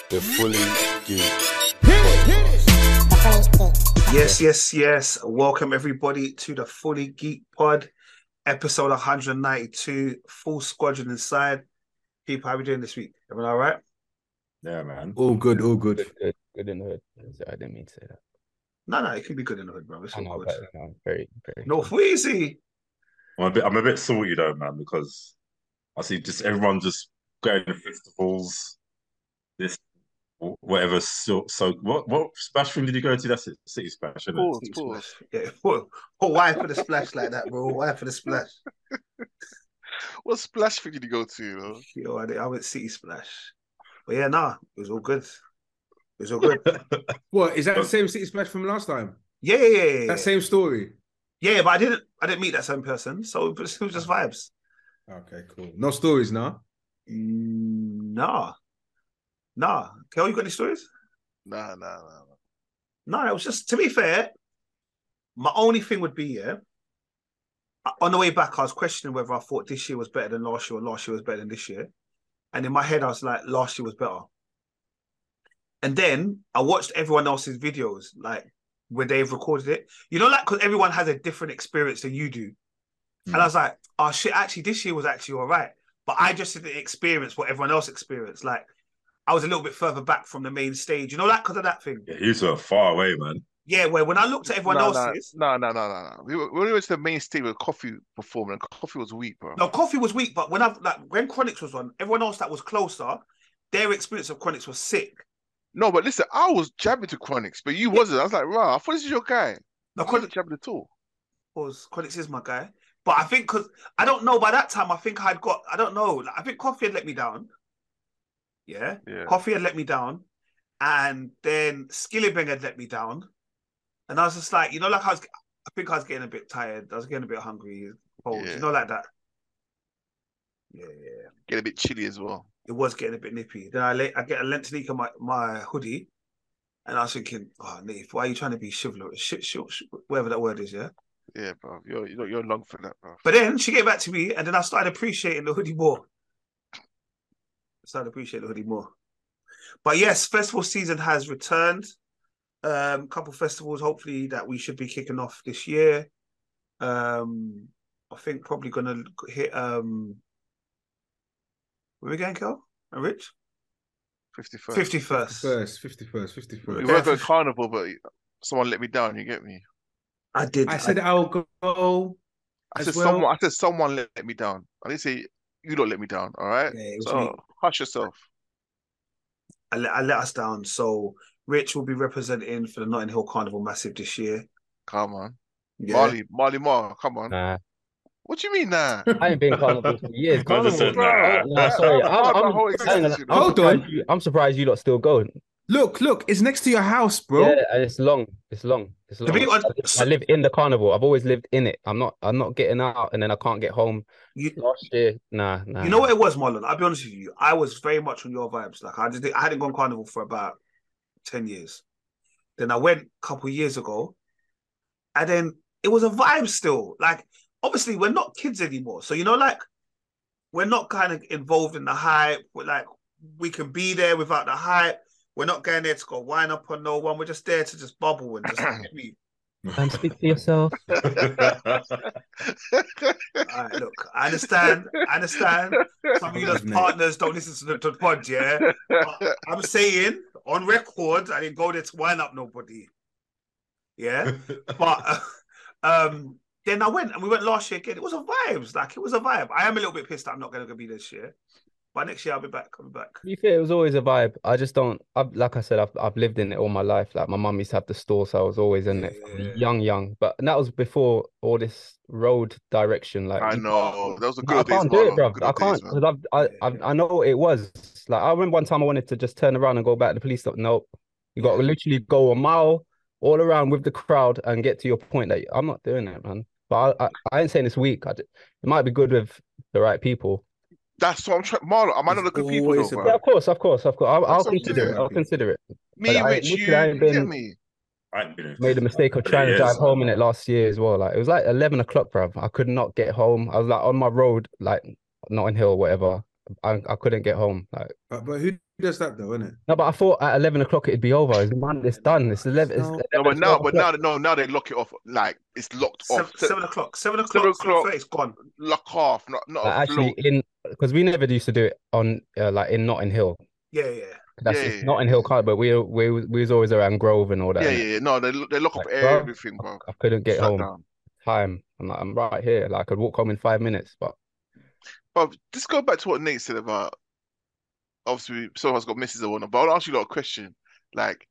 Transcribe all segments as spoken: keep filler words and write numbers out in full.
The Fully Geek. Yes, yes, yes. Welcome everybody to the Fully Geek Pod, episode one ninety-two, full squadron inside. People, how are we doing this week? Everyone all right? Yeah, man. All good, all good. Good, good, good in the hood. I didn't mean to say that. No, no, it can be good in the hood, bro. It's I all know, good. but no, very, very. No, Wheezy. I'm a bit, I'm a bit salty though, man, because I see just everyone just going to festivals. This whatever. So, so what? What splash film did you go to? That's it, City Splash, isn't it? Pause, City pause. Splash. Yeah, well, well, why for the splash like that, bro? Why for the splash? What splash thing did you go to? You know? Yo, I, did- I went City Splash. But yeah, nah, it was all good. It was all good. What is that the same City Splash from last time? Yeah, yeah, yeah, yeah. That same story. Yeah, but I didn't, I didn't meet that same person, so it was, it was just vibes. Okay, cool. No stories now. Mm, Nah, nah. Kel, you got any stories? Nah, nah, nah. No, it was just, to be fair, my only thing would be, yeah, on the way back, I was questioning whether I thought this year was better than last year or last year was better than this year. And in my head, I was like, last year was better. And then I watched everyone else's videos, like where they've recorded it. You know, like, because everyone has a different experience than you do. Mm. And I was like, oh shit, actually, this year was actually all right. But I just didn't experience what everyone else experienced. Like, I was a little bit further back from the main stage. You know, like, because of that thing. Yeah, you were far away, man. Yeah, where when I looked at everyone Nah, nah, else's, nah, nah, nah, nah, nah. We were- we only went to the main stage with Coffee performing, and Coffee was weak, bro. no, Coffee was weak, but when I like when Chronix was on, everyone else that was closer, their experience of Chronix was sick. No, but listen, I was jabbing to Chronix, but you wasn't. I was like, rah, I thought this is your guy. No, I Chronix wasn't jabbing at all. was Chronix is my guy, but I think because I don't know by that time, I think I'd got I don't know. Like, I think Coffee had let me down. Yeah, Yeah. Coffee had let me down, and then Skillibeng had let me down, and I was just like, you know, like I was, I think I was getting a bit tired. I was getting a bit hungry, cold, Yeah. you know, like that. Yeah, yeah, yeah. Get a bit chilly as well. It was getting a bit nippy. Then I let, I get a Lentinique my my hoodie, and I was thinking, oh, Nate, why are you trying to be chivalrous? Shit, shit, shit, whatever that word is, yeah. Yeah, bro. You're you're, you're long for that, bro. But then she gave back to me, and then I started appreciating the hoodie more. I started appreciating the hoodie more. But yes, festival season has returned. Um, couple festivals, hopefully, that we should be kicking off this year. Um, I think probably gonna hit. Um, where we going, Kel and Rich? fifty-first. Fifty first. First, fifty first, fifty We first. Yeah. went for a carnival, but someone let me down. You get me? I did. I said I'll go. I As said well. someone. I said someone let, let me down. I didn't say you don't let me down. All right. Yeah, it was So me. hush yourself. I let, I let us down. So Rich will be representing for the Notting Hill Carnival Massive this year. Come on, Yeah. Marley, Marley Mar. Come on. Nah, What do you mean, nah? I ain't been carnival for years. Man just Carnival, said, Bro, nah. no, that- sorry. that was I'm, my I'm, whole hang existence, on, you know? I'm Hold on. surprised you- I'm surprised you lot still go. Look, look, it's next to your house, bro. Yeah, and it's long. It's long. It's To long. be honest, I live in the carnival. I've always lived in it. I'm not. I'm not getting out, and then I can't get home. you, Last year, nah, nah. you know what it was, Marlon? I'll be honest with you. I was very much on your vibes. Like I just I hadn't gone carnival for about ten years. Then I went a couple of years ago, and then it was a vibe still. Like obviously we're not kids anymore, so you know, like we're not kind of involved in the hype. We're like we can be there without the hype. We're not going there to go wind up on no one. We're just there to just bubble and just get me. And speak for yourself. All right, look, I understand. I understand. Some of you as Mate. partners don't listen to the, to the pod, yeah. But I'm saying on record, I didn't go there to wind up nobody. Yeah, but uh, um, then I went and we went last year again. It was a vibes, like it was a vibe. I am a little bit pissed that I'm not going to be this year, but next year I'll be back. I'll be back. To be fair, it was always a vibe. I just don't. I've, like I said, I've I've lived in it all my life. Like my mum used to have the store, so I was always in it from Yeah. young, young. But that was before all this road direction. Like I you know. Those were can't- I good days, can't do it, Marlon. bro. Good I old can't days, man. because I've I, I I know what it was. Like I remember one time I wanted to just turn around and go back to the police stop. Nope, you got to literally go a mile all around with the crowd and get to your point. That I'm not doing it, man. But I I, I ain't saying it's weak. I, d- it might be good with the right people. That's what I'm trying. Marlon, am I not It's the good people always though, about- bro? Yeah, of course, of course, of course. I'll, I'll That's what I'm consider it. saying. I'll consider it. Me, But I- Rich, literally, you, I you ain't get been- me. I ain't been in Made the mistake of for trying to years. drive home in it last year as well. Like it was like eleven o'clock, bruv. I could not get home. I was like on my road, like Notting Hill, whatever. I, I couldn't get home. Like, But, but who does that though, innit? no, but I thought at eleven o'clock it'd be over. It's man, it's done. It's eleven. It's No. No, eleven, but now, twelve but now, o'clock. no, now they lock it off. Like it's locked Seven, off. Se- seven o'clock. Seven o'clock. Seven Seven o'clock. o'clock. It's gone. Lock off. Not not Like, a actually, float. in because we never used to do it on uh, like in Notting Hill. Yeah, yeah. That's Yeah, it's yeah, Notting Hill card, but we we we was always around Grove and all that. Yeah, innit? yeah, yeah. No, they they lock off Like, bro, everything, bro. I couldn't get Shut home. down. Time. I'm like, I'm right here. Like I could walk home in five minutes, but But just go back to what Nate said about obviously someone's got misses or whatnot. But I'll ask you a lot of question. Like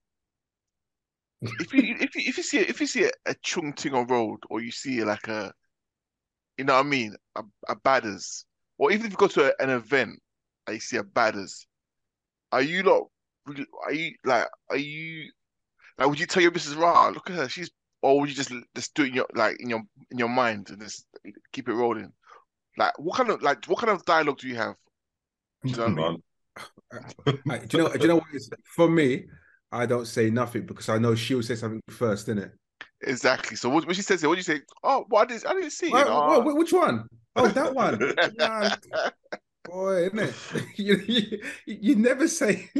if you if you if you see if you see a, a Chung Ting on road or you see like a you know what I mean a, a badders or even if you go to a, an event and you see a badders, are you not really- are you like are you like would you tell your missus rah look at her she's or would you just just do it in your like in your in your mind and just keep it rolling? Like what kind of like what kind of dialogue do you have? Do you know what I mean? Man. I- do you know? Do you know what it is? For me, I don't say nothing because I know she'll say something first, innit? Exactly. So what, what she says here, what do you say? Oh, well, I didn't, I didn't see it. What, Oh. what, which one? Oh, that one. Nah, boy, innit? you, you, you never say.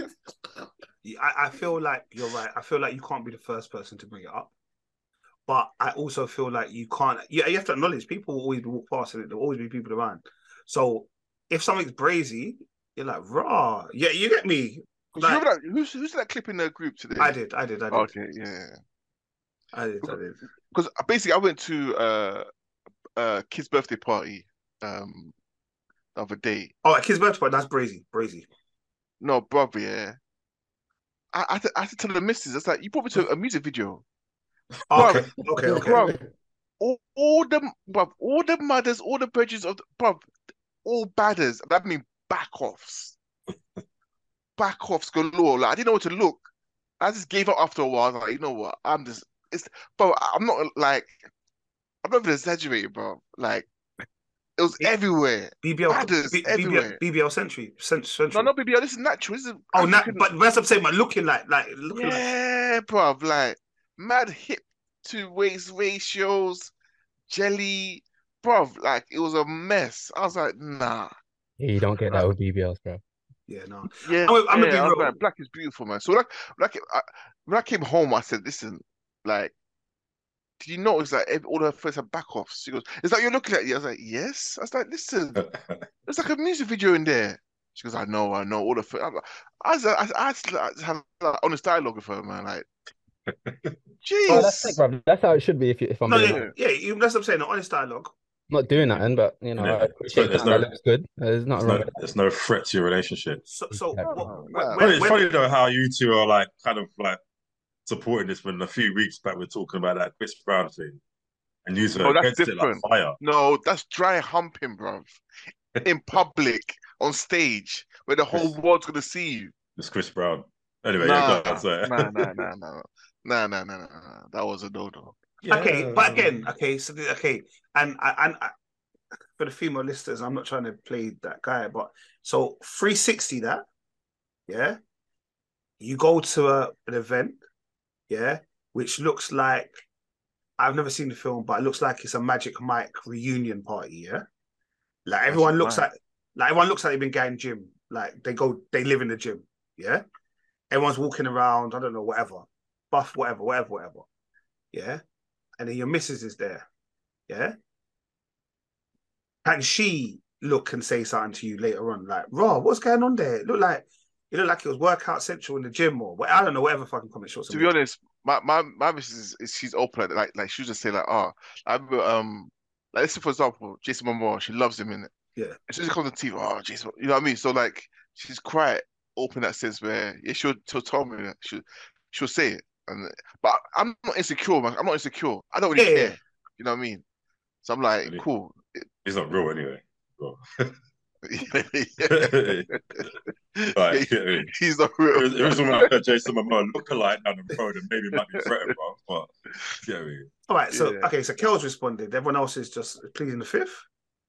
I, I feel like you're right. I feel like you can't be the first person to bring it up. But I also feel like you can't. You, you have to acknowledge people will always walk past and there'll always be people around. So if something's brazy, you're like, raw. Yeah, you get me. Because you Like, remember that, who's, who's that clip in the group today? I did, I did, I did. Okay, yeah. I did, I did. Because basically, I went to uh, a kid's birthday party um, the other day. Oh, at Kid's birthday party, that's brazy, brazy. No, brother, yeah. I, I, had to, I had to tell the missus, it's like, you brought me to a music video. Okay, okay, okay. Bro, all, all the bruv, all the mothers, all the bridges of the, bruv, all badders. That mean back offs. Back offs galore. Like I didn't know where to look. I just gave up after a while. I was like, you know what? I'm just it's bro, I'm not like I'm not even exaggerating, bro. Like it was Yeah. everywhere. B B L, Badders B- B B L, everywhere. B B L Century, Cent- Central. No, not B B L, this is natural. This is Oh, na- African- but that's what I'm saying. But looking like, like, looking like, yeah, bruv, like mad hip to waist ratios, jelly, bruv, like it was a mess. I was like, nah. yeah, you don't get that with B B Ls, bro. yeah, no. Yeah, I'm gonna- I'm gonna yeah, be I was real. like, black is beautiful, man. So like, like I, when I came home, I said, listen, like, did you notice that ev- all her friends had back offs? She goes, is that you're looking at you? I was like, yes. I was like, listen, there's like a music video in there. She goes, I know, I know. All the fr-. I'm like, I was, I, I had to like, have like, honest dialogue with her, man. Like, Oh, that's sick, jeez. bro. That's how it should be. If, you, if I'm No, being yeah, honest. yeah, you, that's what I'm saying. The honest dialogue. I'm not doing nothing, but you know, Yeah. I appreciate There's that. no- That looks good. There's There's nothing wrong no, with there's no threat to your relationship. So, so Exactly. what, Oh, when, man. Well, when, it's when- funny though how you two are like kind of like supporting this when a few weeks back we are talking about that Chris Brown thing and you were Oh, that's against it like different. fire. No, that's dry humping, bruv. In public, on stage, where the whole Chris- world's gonna see you. It's Chris Brown. Anyway, Nah, yeah, go on, sorry. nah, nah, nah, nah, nah, nah, nah, nah, nah. That was a no-no. okay, but again, okay, so the- okay, and I- and I, for the female listeners, I'm not trying to play that guy, but so three sixty that, yeah, you go to a, an event, yeah, which looks like I've never seen the film, but it looks like it's a Magic Mike reunion party, yeah. Like everyone Magic looks Mike. like, like everyone looks like they've been going gym, like they go, they live in the gym, yeah. Everyone's walking around, I don't know, whatever, buff, whatever, whatever, whatever, yeah. And then your missus is there, yeah. Can she look and say something to you later on, like, "Raw, what's going on there? It looked like it looked like it was workout central in the gym, or what, I don't know, whatever fucking comment shorts." To be honest, my my my missus is, is she's open like like like she'll just say like, oh, I remember, um like let's say for example, Jason Momoa, she loves him in it. Yeah. As soon as it comes on T V, oh Jason, you know what I mean? So like she's quite open in that sense where yeah, she'll she'll tell me that she'll she'll say it. And but I'm not insecure, man. I'm not insecure. I don't really Yeah, care. yeah. You know what I mean? So I'm like, Really? cool. He's not real anyway. Well, Yeah. Right, yeah, I mean, He's not If real. it was like a Jason Momoa lookalike down the road, and maybe it might be threatened, bro. But yeah, I mean, All right, so Yeah. okay, so Kel's responded. Everyone else is just pleading the fifth.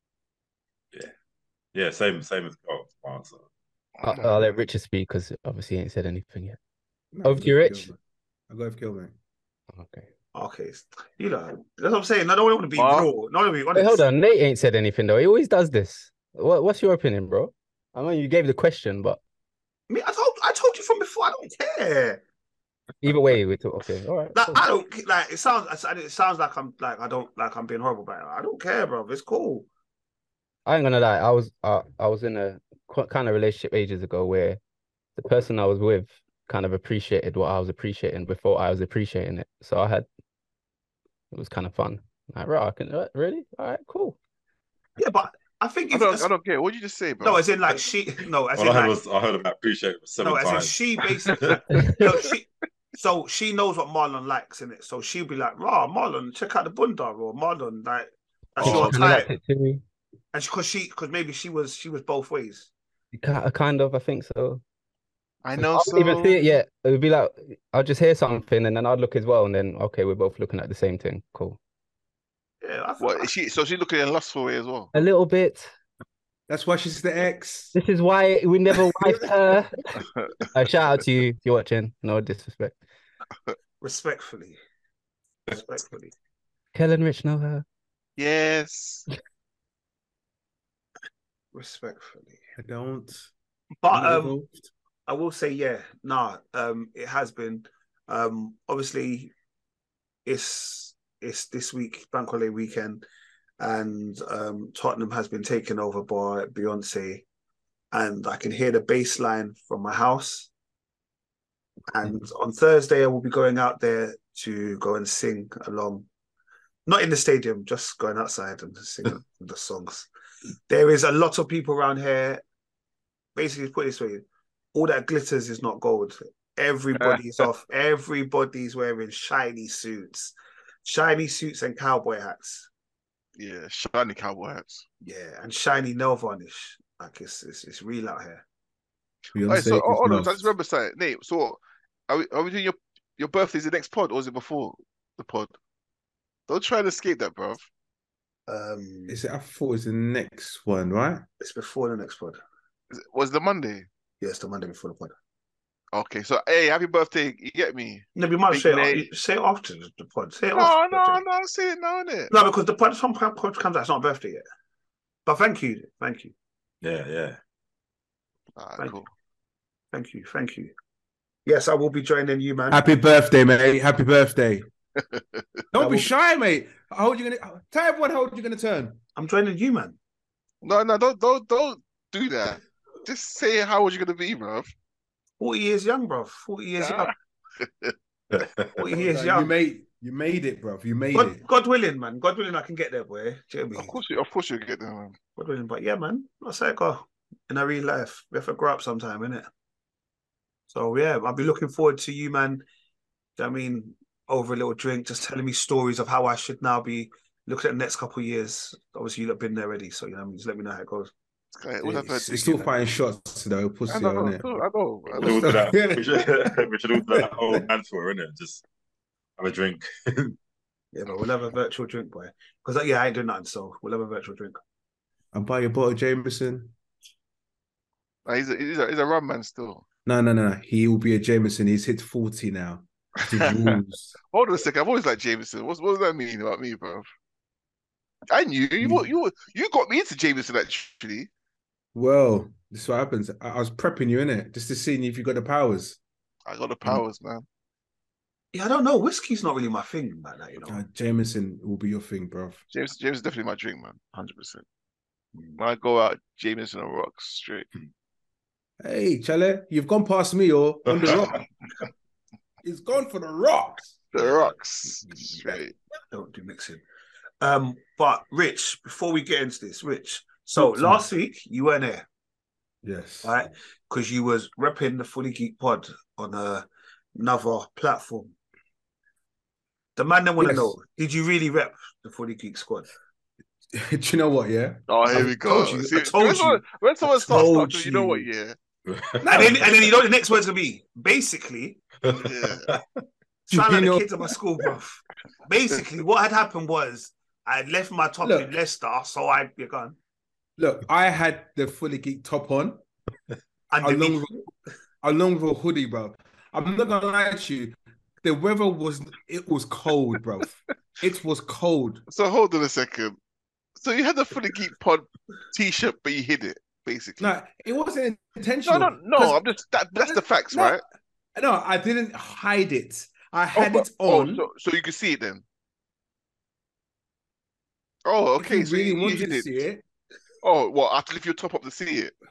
yeah, same, same as Carl. Answer. I'll, I'll let Richard speak because obviously he ain't said anything yet. No, Over to you, Rich. I'll go with Kill, mate. Okay. Okay, you know that's what I'm saying. I don't want to be What? raw. No, I want to be honest. Wait, hold on. Nate ain't said anything though. He always does this. What, what's your opinion, bro? I mean, you gave the question, but Me, I told I told you from before. I don't care. either way, we talk. Okay, all right. Like Cool. I don't like. It sounds. It sounds like I'm like I don't like I'm being horrible about it. I don't care, bro. It's cool. I ain't gonna lie. I was uh, I was in a qu- kind of relationship ages ago where the person I was with kind of appreciated what I was appreciating before I was appreciating it. So I had it was kind of fun. Like, right, I can uh, really? All right, cool. Yeah, but I think I if don't, I don't care. What did you just say, bro? no, as in like she no, as All in I heard like was I heard about appreciate it seven no, as in times. she basically no, she so she knows what Marlon likes in it. So she'll be like, "Rah, Marlon, check out the Bunda," or Marlon, like that's Oh, your okay. Kind of type. liked it too. And because she, because maybe she was, she was both ways. Ki- Kind of, I think so. I So know I wouldn't even so. see it yet. It would be like I'll just hear something and then I'd look as well, and then okay, we're both looking at the same thing. Cool. Yeah, I, What I, is she? So she's looking in a lustful way as well. A little bit. That's why she's the ex. This is why we never wifed her. Uh, shout out to you if you're watching. No disrespect. respectfully, respectfully. Kellen Rich know her. Yes. Respectfully. I don't. But I'm not um, involved. I will say, yeah, nah, um, it has been. Um, obviously, it's it's this week, Bank Holiday weekend, and um, Tottenham has been taken over by Beyonce, and I can hear the bass line from my house. And on Thursday, I will be going out there to go and sing along, not in the stadium, just going outside and singing the songs. There is a lot of people around here. Basically, put it this way, all that glitters is not gold. Everybody's off. Everybody's wearing shiny suits, shiny suits and cowboy hats. Yeah, shiny cowboy hats. Yeah, and shiny nail varnish. Like it's it's, it's real out here. Beyonce Alright, so is hold on, loved. I just remember saying, Nate. So are we, are we doing your your birthday's the next pod or is it before the pod? Don't try and escape that, bro. Um, Is it? I thought it was the next one, right? it's before the next pod. Was the Monday? Yeah, it's the Monday before the pod. Okay, so hey, happy birthday! You get me? No, you might Big say Nate. it, say it after the pod. Say it No, after. no, the no. Say it now, innit? No, because the pod some pod comes out. It's not a birthday yet. But thank you, thank you, Yeah, yeah. Alright, Thank cool. thank you, thank you. Yes, I will be joining you, man. Happy birthday, mate. Happy birthday. I Don't will- be shy, mate. How old you gonna tell everyone how old you're gonna turn? I'm joining you, man. No, no, don't, don't, don't do that. Just say how old you gonna be, bro. Forty years young, bro. Forty years Nah. young. Forty years you young. made you made it, bro. You made God, it. God willing, man. God willing, I can get there, boy. Do you know what I mean? Of course, you, of course, you'll get there, man. God willing, but yeah, man. That's how it go in a real life. We have to grow up sometime, innit? So yeah, I'll be looking forward to you, man. Do you know what I mean, over a little drink, just telling me stories of how I should now be looking at the next couple of years. Obviously, you've been there already, so you know, what I mean, just let me know how it goes. Okay, what's that It's, birthday it's still again? fighting shots though, I pussy, know, isn't I it? know, I know. I We should all know. do that. We should, we should all do that old man tour, innit? Just have a drink. Yeah, but we'll have a virtual drink, boy. Because yeah, I ain't doing nothing, so we'll have a virtual drink. I'll buy you a bottle of Jameson. Nah, He's a, he's a, he's a rum man still. No, no, no, no. He will be a Jameson. He's hit forty now. It's the rules. Hold on a second. I've always liked Jameson. What's, what does that mean about me, bro? I knew you. You you got me into Jameson actually. Well, this is what happens. I, I was prepping you, innit? Just to see if you got the powers. I got the powers, man. Yeah, I don't know. Whiskey's not really my thing like that, you know. Uh, Jameson will be your thing, bro. James James is definitely my drink, man. Hundred percent. When I go out, Jameson and rocks straight. Hey, Chale, you've gone past me or on the rock. He's gone for the rocks. The rocks straight. Don't do mixing. Um, but Rich, before we get into this, Rich. So Talk to me. last week you weren't there, Yes. right? Because you was repping the Fully Geek Pod on a, another platform. The man that want to Yes. know: did you really rep the Fully Geek Squad? Do you know what? Yeah. Oh, here I we go. told you, See, I told when someone, you. when someone I starts told talking, you know what? you. Yeah. And then, and then you know what the next word's gonna be. Basically, Yeah. trying like You know- the kids at my school, bro. Basically, what had happened was I had left my top Look. in Leicester, so I you're gone. Look, I had the fully geek top on, Underneath, along with, along with a hoodie, bro. I'm not gonna lie to you. The weather was it was cold, bro. It was cold. So hold on a second. So you had the Fully Geek Pod T-shirt, but you hid it. basically. No, it wasn't No, intentional. no, no. 'cause- I'm just that. That's the facts, no, right? No, I didn't hide it. I Oh, had but, it oh, on. so so you can see it then. Oh, If you okay. So really you, you wanted hid to it. see it, Oh, well, I have to lift your top up to see it.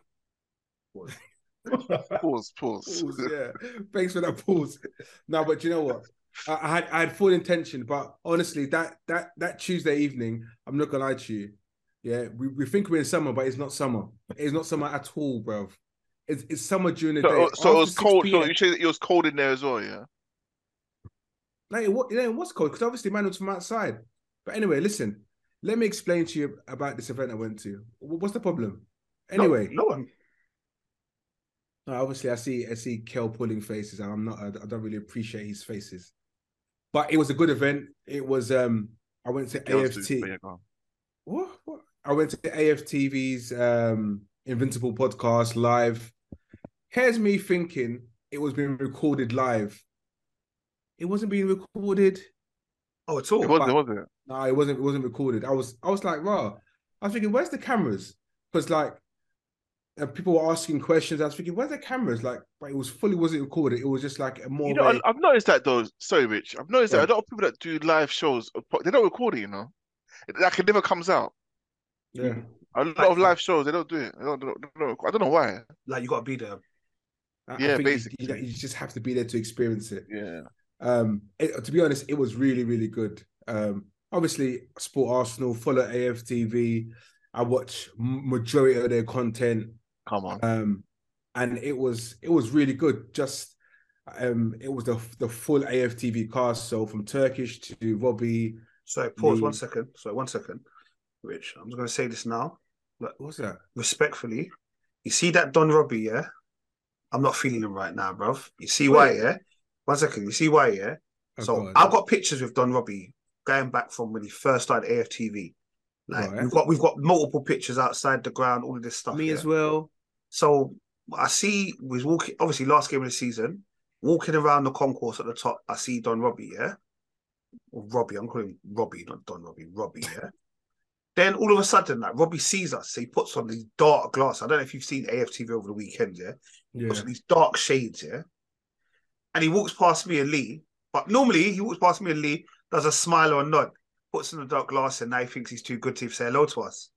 Pause, pause. pause, yeah. Thanks for that pause. No, but you know what? I, I had I had full intention, but honestly, that that that Tuesday evening, I'm not gonna lie to you. Yeah, we, we think we're in summer, but it's not summer. It's not summer at all, bro. It's it's summer during the So, day. so it was After cold. six So p m. you say that it was cold in there as well, yeah? Like it, wa- you know, it was cold because obviously man was from outside. But anyway, listen, let me explain to you about this event I went to. Wh- What's the problem? Anyway, no, no one. no, obviously I see I see Kel pulling faces, and I'm not. I, I don't really appreciate his faces. But it was a good event. It was. Um, I went to Girls do, A F T. but yeah, go on. What? What? I went to A F T V's um, Invincible podcast live. Here's me thinking it was being recorded live. It wasn't being recorded. Oh, at all. It wasn't, but- was it? No, it wasn't. It wasn't recorded. I was. I was like, raw. I was thinking, where's the cameras? Because like, uh, people were asking questions. I was thinking, where's the cameras? Like, but it was fully wasn't recorded. It was just like a more. You know, of I, a, I've noticed that though. Sorry, Rich. I've noticed that Right. a lot of people that do live shows, they don't record it. You know, it, like it never comes out. yeah. A lot Like- of live shows, they don't do it. They don't, they don't, they don't- I don't know why. Like you got to be there. I, I Yeah, think you- basically. you, you just have to be there to experience it. Yeah. Um, it, to be honest, it was really, really good. Um, obviously, I support Arsenal, follow A F T V. I watch m- majority of their content, Come on. um, and it was it was really good. Just um, it was the the full A F T V cast. So from Turkish to Robbie. Sorry, pause Me. one second. Sorry, one second. Rich, I'm just going to say this now. Look, What's that? respectfully, you see that Don Robbie, yeah? I'm not feeling him right now, bruv. You see why, Wait. yeah? One second. You see why, yeah? Oh, so go on. I've got pictures with Don Robbie going back from when he first started A F T V. Like Right. we've got we've got multiple pictures outside the ground, all of this stuff. Me yeah? as well. So I see we was walking, obviously last game of the season, walking around the concourse at the top. I see Don Robbie, yeah, or Robbie. I'm calling him Robbie, not Don Robbie. Robbie, yeah. Then all of a sudden, like Robbie sees us, so he puts on these dark glasses. I don't know if you've seen A F T V over the weekend, yeah. He Yeah. puts on these dark shades, yeah. And he walks past me and Lee, but normally he walks past me and Lee, does a smile or a nod, puts on the dark glasses, and now he thinks he's too good to say hello to us.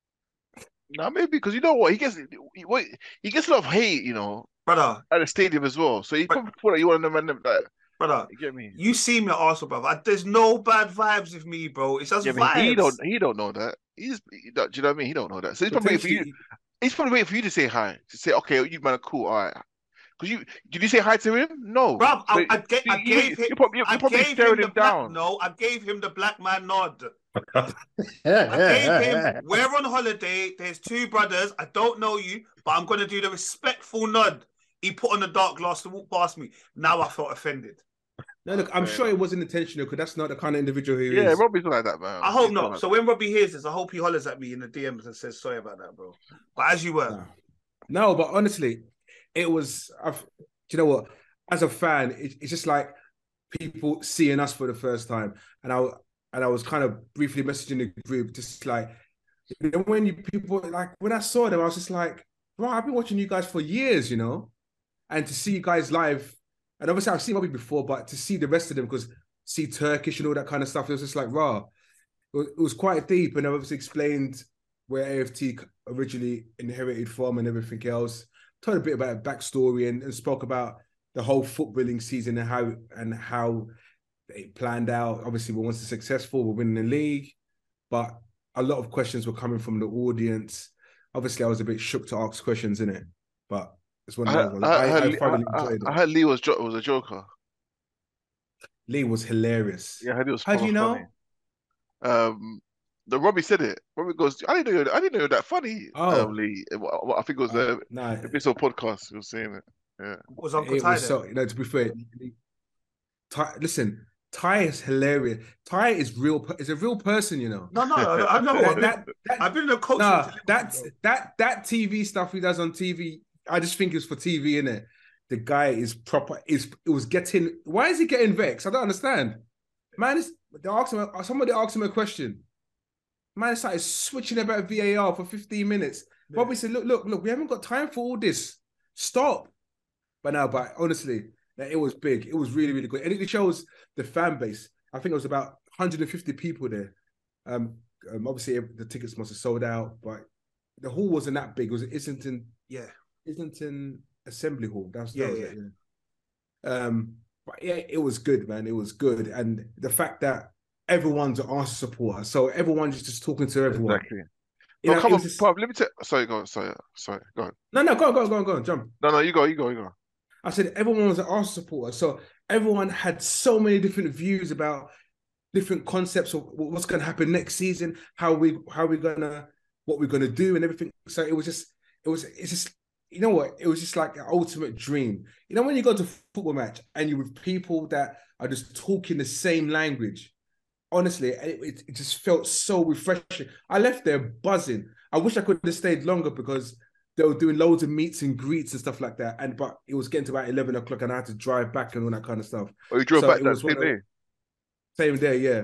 No, maybe because you know what? He gets he, what- he gets a lot of hate, you know, Brother, at the stadium as well. So he But- probably thought that you want to know man that. brother, You get me? you see me at Arsenal, brother. I- There's no bad vibes with me, bro. It's just Yeah, but vibes. he don't he don't know that. He's he don't- do you know what I mean? He don't know that. So he's probably waiting for you. Potentially- He's probably waiting for you to say hi. To say, okay, you man are cool, all right. Because you did you say hi to him? No. Bruv, I, But I, ga- I you- gave you- him. You're probably, you're I probably gave staring him the him black, down. No, I gave him the black man nod. I gave him. We're on holiday. There's two brothers. I don't know you, but I'm gonna do the respectful nod. He put on the dark glass to walk past me. Now I felt offended. No, look, I'm Fair sure enough. it wasn't intentional because that's not the kind of individual he Yeah, is. Robbie's not like that, man. I hope He's not. like So when Robbie hears this, I hope he hollers at me in the D Ms and says sorry about that, bro. But as you were, No. No, but honestly, it was. I've, do you know what? As a fan, it, it's just like people seeing us for the first time, and I and I was kind of briefly messaging the group, just like you know, when you people like when I saw them, I was just like, bro, I've been watching you guys for years, you know, and to see you guys live, and obviously I've seen Robbie before, but to see the rest of them because see Turkish and all that kind of stuff, it was just like raw. It was, it was quite deep, and I obviously explained where A F T originally inherited from and everything else. Told a bit about backstory and, and spoke about the whole footballing season and how and how it planned out. Obviously, we once it's successful, we're winning the league, but a lot of questions were coming from the audience. Obviously, I was a bit shook to ask questions in it, but it's one of I, those ones. I, I, I, I, I, thoroughly I, enjoyed I it. heard Lee was jo- was a joker. Lee was hilarious. Yeah, I heard it was How do you proper know? funny. Um, the Robbie said it. Robbie goes, I didn't know you were, I didn't know you were that funny. Oh. Um, Lee. What- what- I think it was the Nah, episode podcast. He was saying it. Yeah. was Uncle it Ty was there? so. You know, to be fair, Ty, listen, Ty is hilarious. Ty is real. per- Is a real person, you know. No, no, I, I know. That, I've been, that, that, I've been in a coach. Nah, that's that that T V stuff he does on T V. I just think it's for T V, innit? The guy is proper. Is it was getting? Why is he getting vexed? I don't understand. Man, is they asked him. Somebody asked him a question. Man started switching about V A R for fifteen minutes. Bobby said, "Look, look, look, we haven't got time for all this. Stop." But no, but honestly, it was big. It was really, really good, and it shows the fan base. I think it was about one hundred fifty people there. Um, um obviously the tickets must have sold out, but the hall wasn't that big. It was Islington, yeah, Islington Assembly Hall. That's yeah, that was yeah. it. Yeah. Um, but yeah, it was good, man. It was good, and the fact that everyone's an Arsenal supporter, so everyone's just talking to everyone. Exactly. You No, know, come it on, was just... Bob, let me tell. Sorry, go on. Sorry, sorry, go on. No, no, go on, go on, go on, go on, jump. No, no, you go, you go, you go. I said everyone was an Arsenal supporter, so everyone had so many different views about different concepts of what's going to happen next season, how we how we gonna what we're gonna do, and everything. So it was just, it was, it's just, you know what? It was just like an ultimate dream. You know, when you go to a football match and you're with people that are just talking the same language. Honestly, it, it, it just felt so refreshing. I left there buzzing. I wish I could have stayed longer because they were doing loads of meets and greets and stuff like that. And but it was getting to about eleven o'clock, and I had to drive back and all that kind of stuff. Oh, you drove so back it that was same day? Same day, yeah.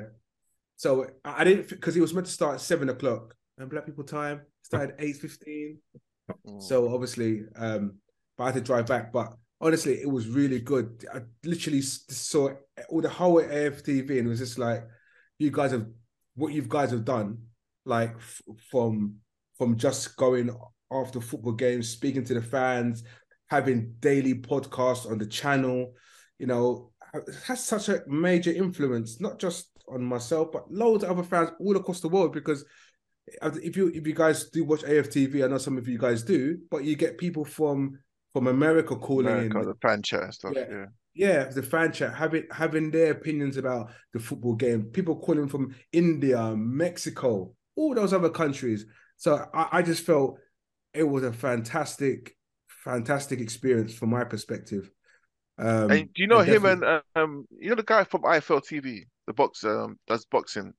So I, I didn't, because it was meant to start at seven o'clock, and Black People Time started at eight fifteen. Mm. So obviously, um, but I had to drive back. But honestly, it was really good. I literally saw all the whole A F T V, and it was just like, you guys have what you guys have done, like f- from from just going after football games, speaking to the fans, having daily podcasts on the channel, you know, it has such a major influence, not just on myself, but loads of other fans all across the world. Because if you if you guys do watch A F T V, I know some of you guys do, but you get people from from America calling America, in, the fan chat and stuff. Yeah. yeah. Yeah, the fan chat, having having their opinions about the football game. People calling from India, Mexico, all those other countries. So I, I just felt it was a fantastic, fantastic experience from my perspective. Um, and do you know and him definitely- and um, you know the guy from I F L T V, the box um, does boxing.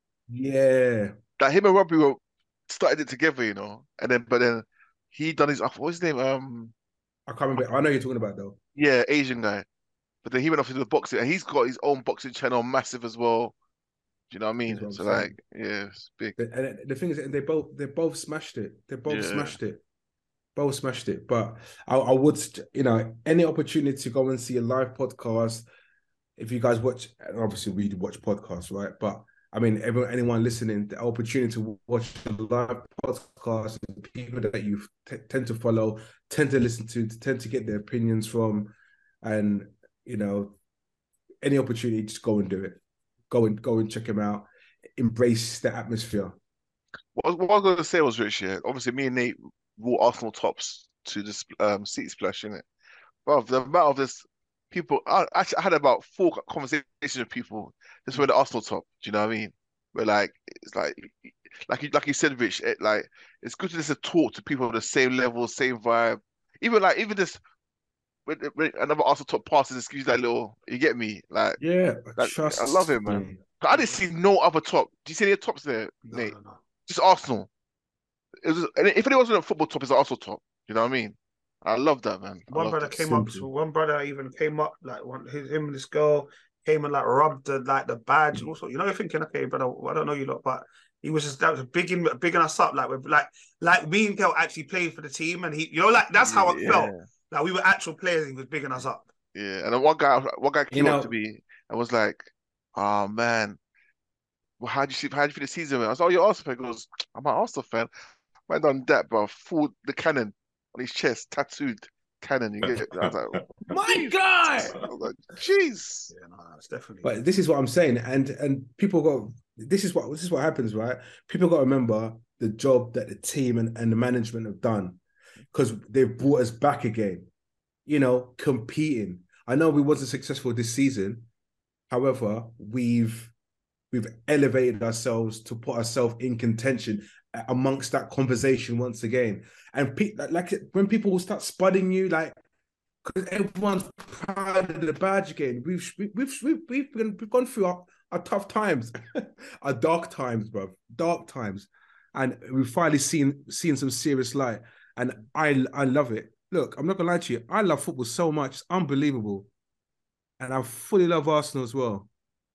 Yeah, That him and Robbie were started it together, you know, and then but then he done his what's his name? Um, I can't remember. I know you're talking about though. yeah, Asian guy. But then he went off into the boxing, and he's got his own boxing channel, massive as well. Do you know what I mean? That's what I'm So saying. like, yeah, it's big. And the thing is, they both they both smashed it. They both Yeah. smashed it. Both smashed it. But I, I would, you know, any opportunity to go and see a live podcast. If you guys watch, and obviously we watch podcasts, right? But I mean, everyone, anyone listening, the opportunity to watch a live podcast, people that you t- tend to follow, tend to listen to, tend to get their opinions from, and you know, any opportunity, just go and do it. Go and go and check them out. Embrace the atmosphere. What, what I was going to say was, Rich, yeah, obviously me and Nate wore Arsenal tops to this um, seat splash, innit? Well, the amount of this people, I actually I had about four conversations with people just wearing the Arsenal top. Do you know what I mean? Where like it's like, like you like you said, Rich, it, like it's good to just to talk to people of the same level, same vibe. Even like even this. When, when another Arsenal top passes, just gives you that little, you get me? Like, Yeah, like trust I love it, man. me. I didn't see no other top. Do you see any tops there, No, Nate? no, no. Just Arsenal. It was, and if it wasn't a football top, it's an Arsenal top. You know what I mean? I love that, man. I One love brother that. came up. Simple. So one brother even came up, like one his, him and this girl came and like rubbed the like the badge. Also, you know, you're thinking, okay, brother, I don't know you lot, but he was just that was bigging bigging us up, like with like like me and Kel actually played for the team, and he, you know, like that's how it Yeah. felt. Like we were actual players. He was bigging us up. Yeah, and then one guy, one guy came You up know- to me and was like, "Oh man, well, how would you see? How would you feel the season?" I was, "Oh, you're Arsenal fan." He goes, "I'm an Arsenal fan." Man done that, bro. Full the cannon on his chest, tattooed cannon. You get it? I was like, My God! I was like, "Jeez." Yeah, no, it's definitely. But this is what I'm saying, and and people got this is what this is what happens, right? People got to remember the job that the team and, and the management have done, because they've brought us back again. You know, competing. I know we wasn't successful this season, however, we've we've elevated ourselves to put ourselves in contention amongst that conversation once again. And pe- like when people will start spudding you, like, because everyone's proud of the badge again. We've we've we've we've, been, we've gone through our, our tough times, our dark times, bro, dark times, and we've finally seen seen some serious light. And I I love it. Look, I'm not gonna lie to you. I love football so much, it's unbelievable, and I fully love Arsenal as well.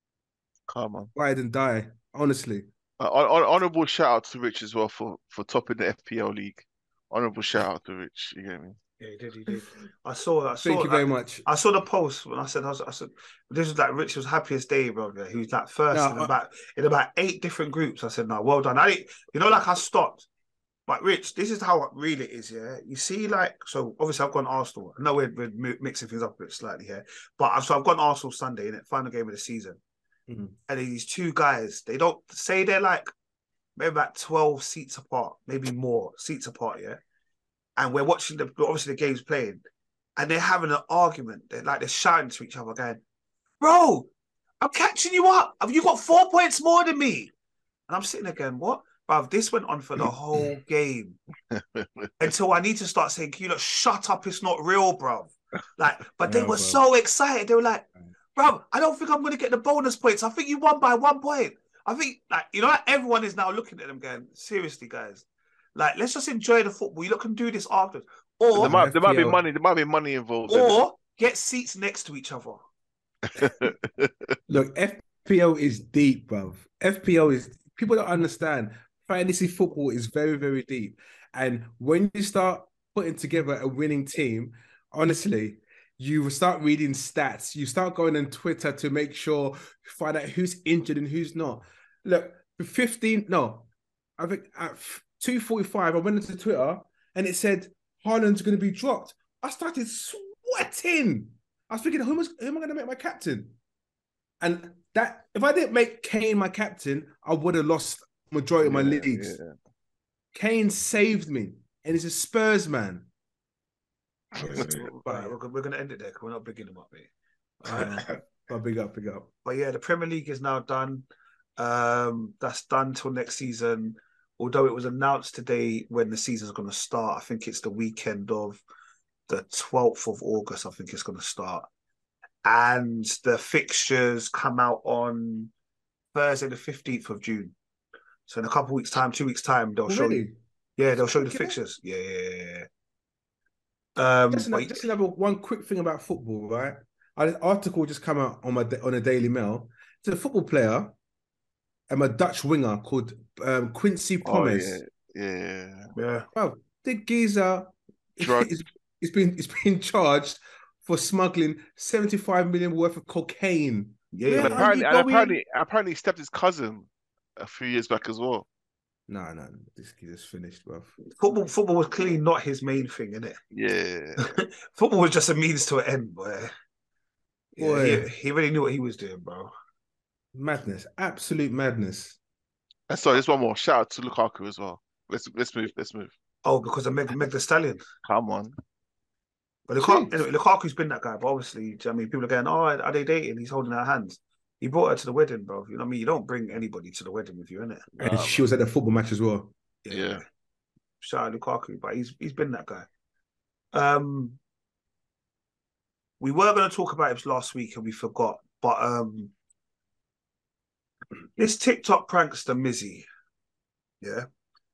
Come on. Ride and die, honestly. Uh, hon- hon- honorable shout out to Rich as well for for topping the F P L league honourable shout out to Rich. You get me? Yeah, he did. He did. I saw. I saw. Thank you like, very much. I saw the post when I said, I, was, I said, this was like Richard's happiest day, bro. Yeah. He was like first No, in I- about in about eight different groups. I said, no, well done. I didn't, you know, like I stopped. But Rich, this is how it really is, yeah. You see, like, so obviously I've gone Arsenal. I know we're, we're mi- mixing things up a bit slightly here, but I've, so I've gone Arsenal Sunday in it, final game of the season, Mhm. and these two guys, they don't say they're like maybe about twelve seats apart, maybe more seats apart, yeah. And we're watching the obviously the game's playing, and they're having an argument. They're like they're shouting to each other, going, "Bro, I'm catching you up. Have you got four points more than me?" And I'm sitting there going, "What, bruv?" This went on for the whole game until I need to start saying, "Can you not shut up? It's not real, bruv." Like, but they Yeah, were bro. so excited. They were like, "Bruv, I don't think I'm going to get the bonus points. I think you won by one point." I think, like, you know, like everyone is now looking at them going, "Seriously, guys, like, let's just enjoy the football. You lot can do this after, or There might, there might be F P L. money. There might be money involved. in or get seats next to each other." it. Look, F P L is deep, bruv. F P L is, people don't understand. Fantasy football is very, very deep. And when you start putting together a winning team, honestly, you start reading stats. You start going on Twitter to make sure, find out who's injured and who's not. Look, fifteen, no, I think at two forty-five, I went into Twitter and it said Haaland's going to be dropped. I started sweating. I was thinking, who, was, who am I going to make my captain? And that, if I didn't make Kane my captain, I would have lost majority of my Yeah, leagues. yeah. Kane saved me, and he's a Spurs man. Right, we're, we're going to end it there because we're not bigging them up, mate. Um, Oh, big up, big up. But yeah, the Premier League is now done. Um, that's done till next season. Although it was announced today when the season's going to start, I think it's the weekend of the twelfth of August. I think it's going to start, and the fixtures come out on Thursday, the fifteenth of June. So in a couple of weeks' time, two weeks' time, they'll show you. Already? Yeah, they'll show you the Okay. fixtures. Yeah, yeah, yeah, yeah. Um, Just, but- another, just another one quick thing about football, right? An article just come out on my on a Daily Mail. It's a football player, um, a Dutch winger called um, Quincy Oh Promes. yeah, yeah. yeah. Well, the geezer Drug. is is being is being charged for smuggling seventy-five million worth of cocaine. Yeah, Where yeah. And are apparently, you and going? apparently, apparently, he stabbed his cousin a few years back as well. No, no, this kid is finished, bro. Football, football was clearly not his main thing, innit? Yeah, Football was just a means to an end, boy. Yeah, Boy. he, he really knew what he was doing, bro. Madness, absolute madness. and sorry, there's one more. Shout out to Lukaku as well. Let's let's move. Let's move. Oh, because of Meg, Meg the Stallion. Come on. But Lukaku, Jeez. anyway, Lukaku's been that guy, but obviously, do you know what I mean, people are going, "Oh, are they dating?" He's holding her hands. He brought her to the wedding, bro. You know what I mean? You don't bring anybody to the wedding with you, innit? And she was at the football match as well. Yeah. Shout out Lukaku, but he's he's been that guy. Um, we were going to talk about it last week and we forgot, but um, this TikTok prankster Mizzy, yeah,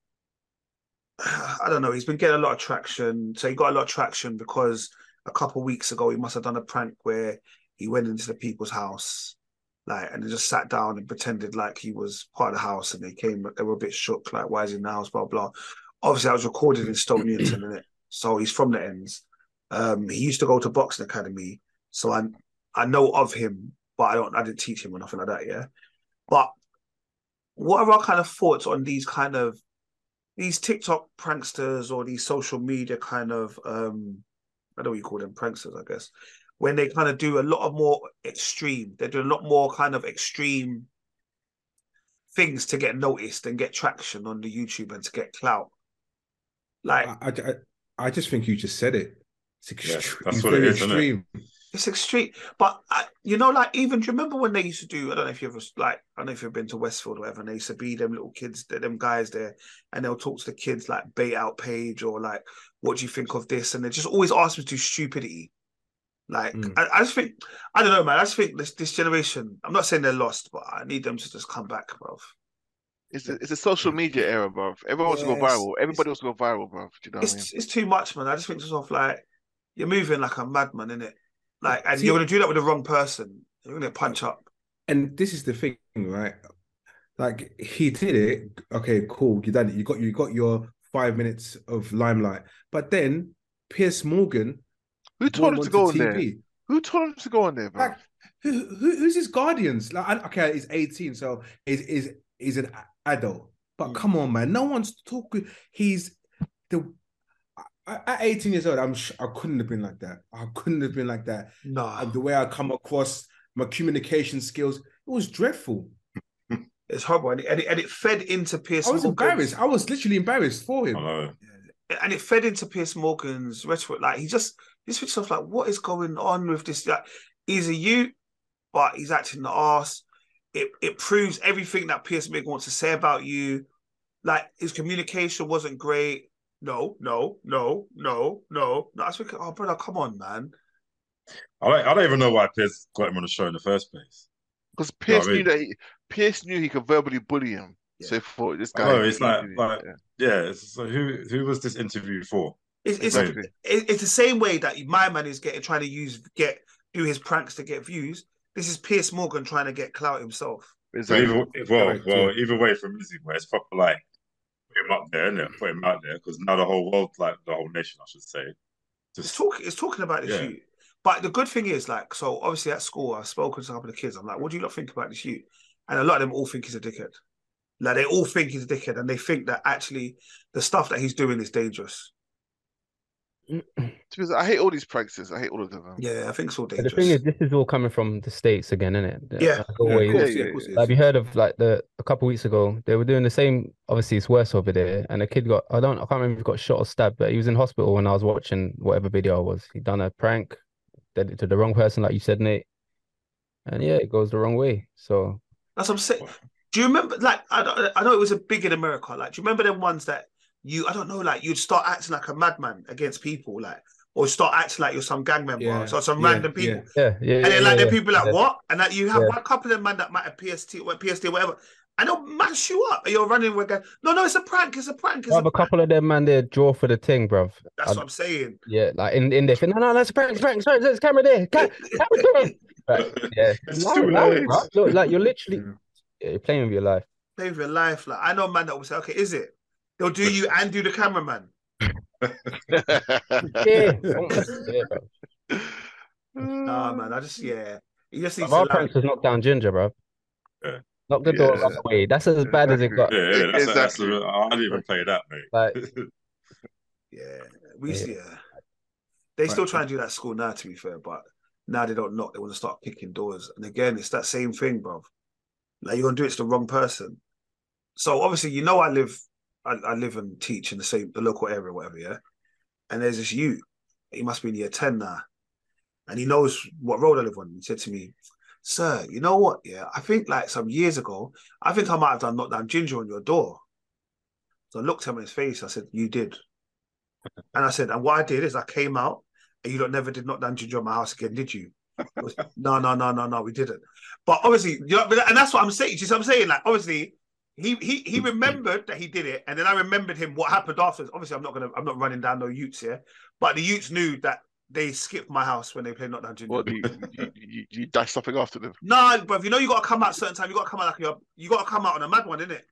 I don't know. He's been getting a lot of traction. So he got a lot of traction because a couple of weeks ago he must have done a prank where he went into the people's house, like, and they just sat down and pretended like he was part of the house, and they came, they were a bit shook, like, why is he in the house, blah blah. Obviously, that was recorded in Stoke Newington, innit? So he's from the ends. Um, he used to go to boxing academy, so I I know of him, but I don't I didn't teach him or nothing like that, yeah. But what are our kind of thoughts on these kind of these TikTok pranksters or these social media kind of um I don't know what you call them, pranksters, I guess, when they kind of do a lot of more extreme, they do a lot more kind of extreme things to get noticed and get traction on the YouTube and to get clout. Like, I, I, I just think you just said it. It's Yeah, extreme. that's it's what it very is, isn't it? extreme. it's extreme, but I, you know, like, even do you remember when they used to do? I don't know if you ever like. I don't know if you've been to Westfield or whatever. And they used to be them little kids, them guys there, and they'll talk to the kids like bait out page or like, what do you think of this? And they just always ask them to do stupidity. Like, Mm. I, I just think, I don't know, man. I just think this this generation. I'm not saying they're lost, but I need them to just come back, bro. It's a, it's a social media era, bro. Everyone wants to go Yes, viral. Everybody wants to go viral, bro. Do you know what I mean? It's it's too much, man. I just think to myself, like, you're moving like a madman, innit? Like, and See- you're gonna do that with the wrong person. You're gonna punch up. And this is the thing, right? Like, he did it. Okay, cool. You done it. You got you got your five minutes of limelight. But then Piers Morgan Who told him to go on T V. there? Who told him to go on there, bro? Like, who, who who's his guardians? Like, I- okay, he's eighteen, so he's is he's an adult. But Mm. come on, man, no one's talking. He's the at eighteen years old. I'm sh- I couldn't have been like that. I couldn't have been like that. No, Uh, the way I come across, my communication skills, it was dreadful. it's horrible, and it, and it, and it fed into Piers I was Morgan's- embarrassed. I was literally embarrassed for I him. know. and it fed into Piers Morgan's rhetoric. Like he just this switched off. Like, what is going on with this? Like, he's a youth, but he's acting the arse. It it proves everything that Piers Morgan wants to say about you. Like his communication wasn't great. No, no, no, no, no. No, I was thinking, oh brother, come on, man. I don't, I don't even know why Piers got him on the show in the first place. Because Pierce I mean- knew that he, Pierce knew he could verbally bully him. Yeah. So he thought this I guy. know, it's like- easily- like- yeah. Yeah. it's- So who who was this interview for? It's it's, Exactly. it- it's the same way that my man is getting trying to use get do his pranks to get views. This is Piers Morgan trying to get clout himself. So Exactly. either, well, Correct, well, yeah. either way from Lizzie, where it's proper like put him up there, innit? Put him out there because now the whole world, like the whole nation, I should say, It's just talking it's talking about this Yeah. youth. But the good thing is, like, so obviously at school, I've spoken to a couple of kids. I'm like, what do you lot think about this youth? And a lot of them all think he's a dickhead. Like they all think he's a dickhead, and they think that actually the stuff that he's doing is dangerous. To be honest, I hate all these practices. I hate all of them. man. Yeah, I think it's all But dangerous. the thing is, this is all coming from the States again, isn't it? Yeah. Like, Yeah, always. of course, Yeah, yeah, yeah, of course it Like, have is. you heard of like the a couple weeks ago they were doing the same? Obviously, it's worse over there, and a kid got I don't I can't remember if he got shot or stabbed, but he was in hospital when I was watching whatever video it was. He done a prank, did it to the wrong person, like you said, Nate, and yeah, it goes the wrong way. So That's what I'm saying. Do you remember, like, I, don't- I know it was a big in America. Like, do you remember them ones that you, I don't know, like, you'd start acting like a madman against people, like, or start acting like you're some gang member, Yeah, or some yeah, random people. yeah. yeah, yeah, And then, yeah, like, yeah, the people like, yeah. what? And like, you have Yeah. one couple of man that might have P S T, or P S T, or whatever, and they'll mash you up. And you're running with a no, no, it's a prank, it's a prank, it's I have a a prank. couple of them man there draw for the thing, bruv. That's I- what I'm saying. Yeah, like in in there, no, no, that's a prank, it's a prank, it's a prank, there's a camera there, ca- camera there. Right, yeah, It's no, too no, late. bruv. Look, like you're literally Yeah. yeah, you're playing with your life. Play with your life. Like, I know man that will say, okay, is it? They'll do you and do the cameraman. Yeah, don't mess with it, bruv. Nah, man, I just, yeah. He just needs Our to, like, pranks was knock down Ginger, bruv. Yeah. Knock the door Yeah. out the way. That's as bad as it got. yeah, yeah, that's, that's Exactly. I didn't even play that, mate. Like, yeah, we, Yeah. yeah. They still Right. try and do that at school now, to be fair, but now they don't knock, they want to start kicking doors. And again, it's that same thing, bro. Like, you're gonna do it to the wrong person. So obviously, you know, I live, I, I live and teach in the same, the local area, whatever, yeah. And there's this youth. He must be in year ten now, and he knows what road I live on. He said to me, "Sir, you know what? Yeah, I think like some years ago, I think I might have done knock down Ginger on your door." So I looked him in his face. I said, "You did." And I said, "And what I did is I came out, and you lot never did knock down Ginger on my house again, did you?" It was, no, no, no, no, no, we didn't. But obviously, you know, and that's what I'm saying. You see what I'm saying? Like, obviously, he he he remembered that he did it, and then I remembered him what happened afterwards. Obviously, I'm not gonna, I'm not running down no Utes here, but the Utes knew that they skipped my house when they played knock down Ginger. What, you, you, you, you dash something after them? No, but you know you got to come out certain time. You got to come out like you're, you got to come out on a mad one, innit?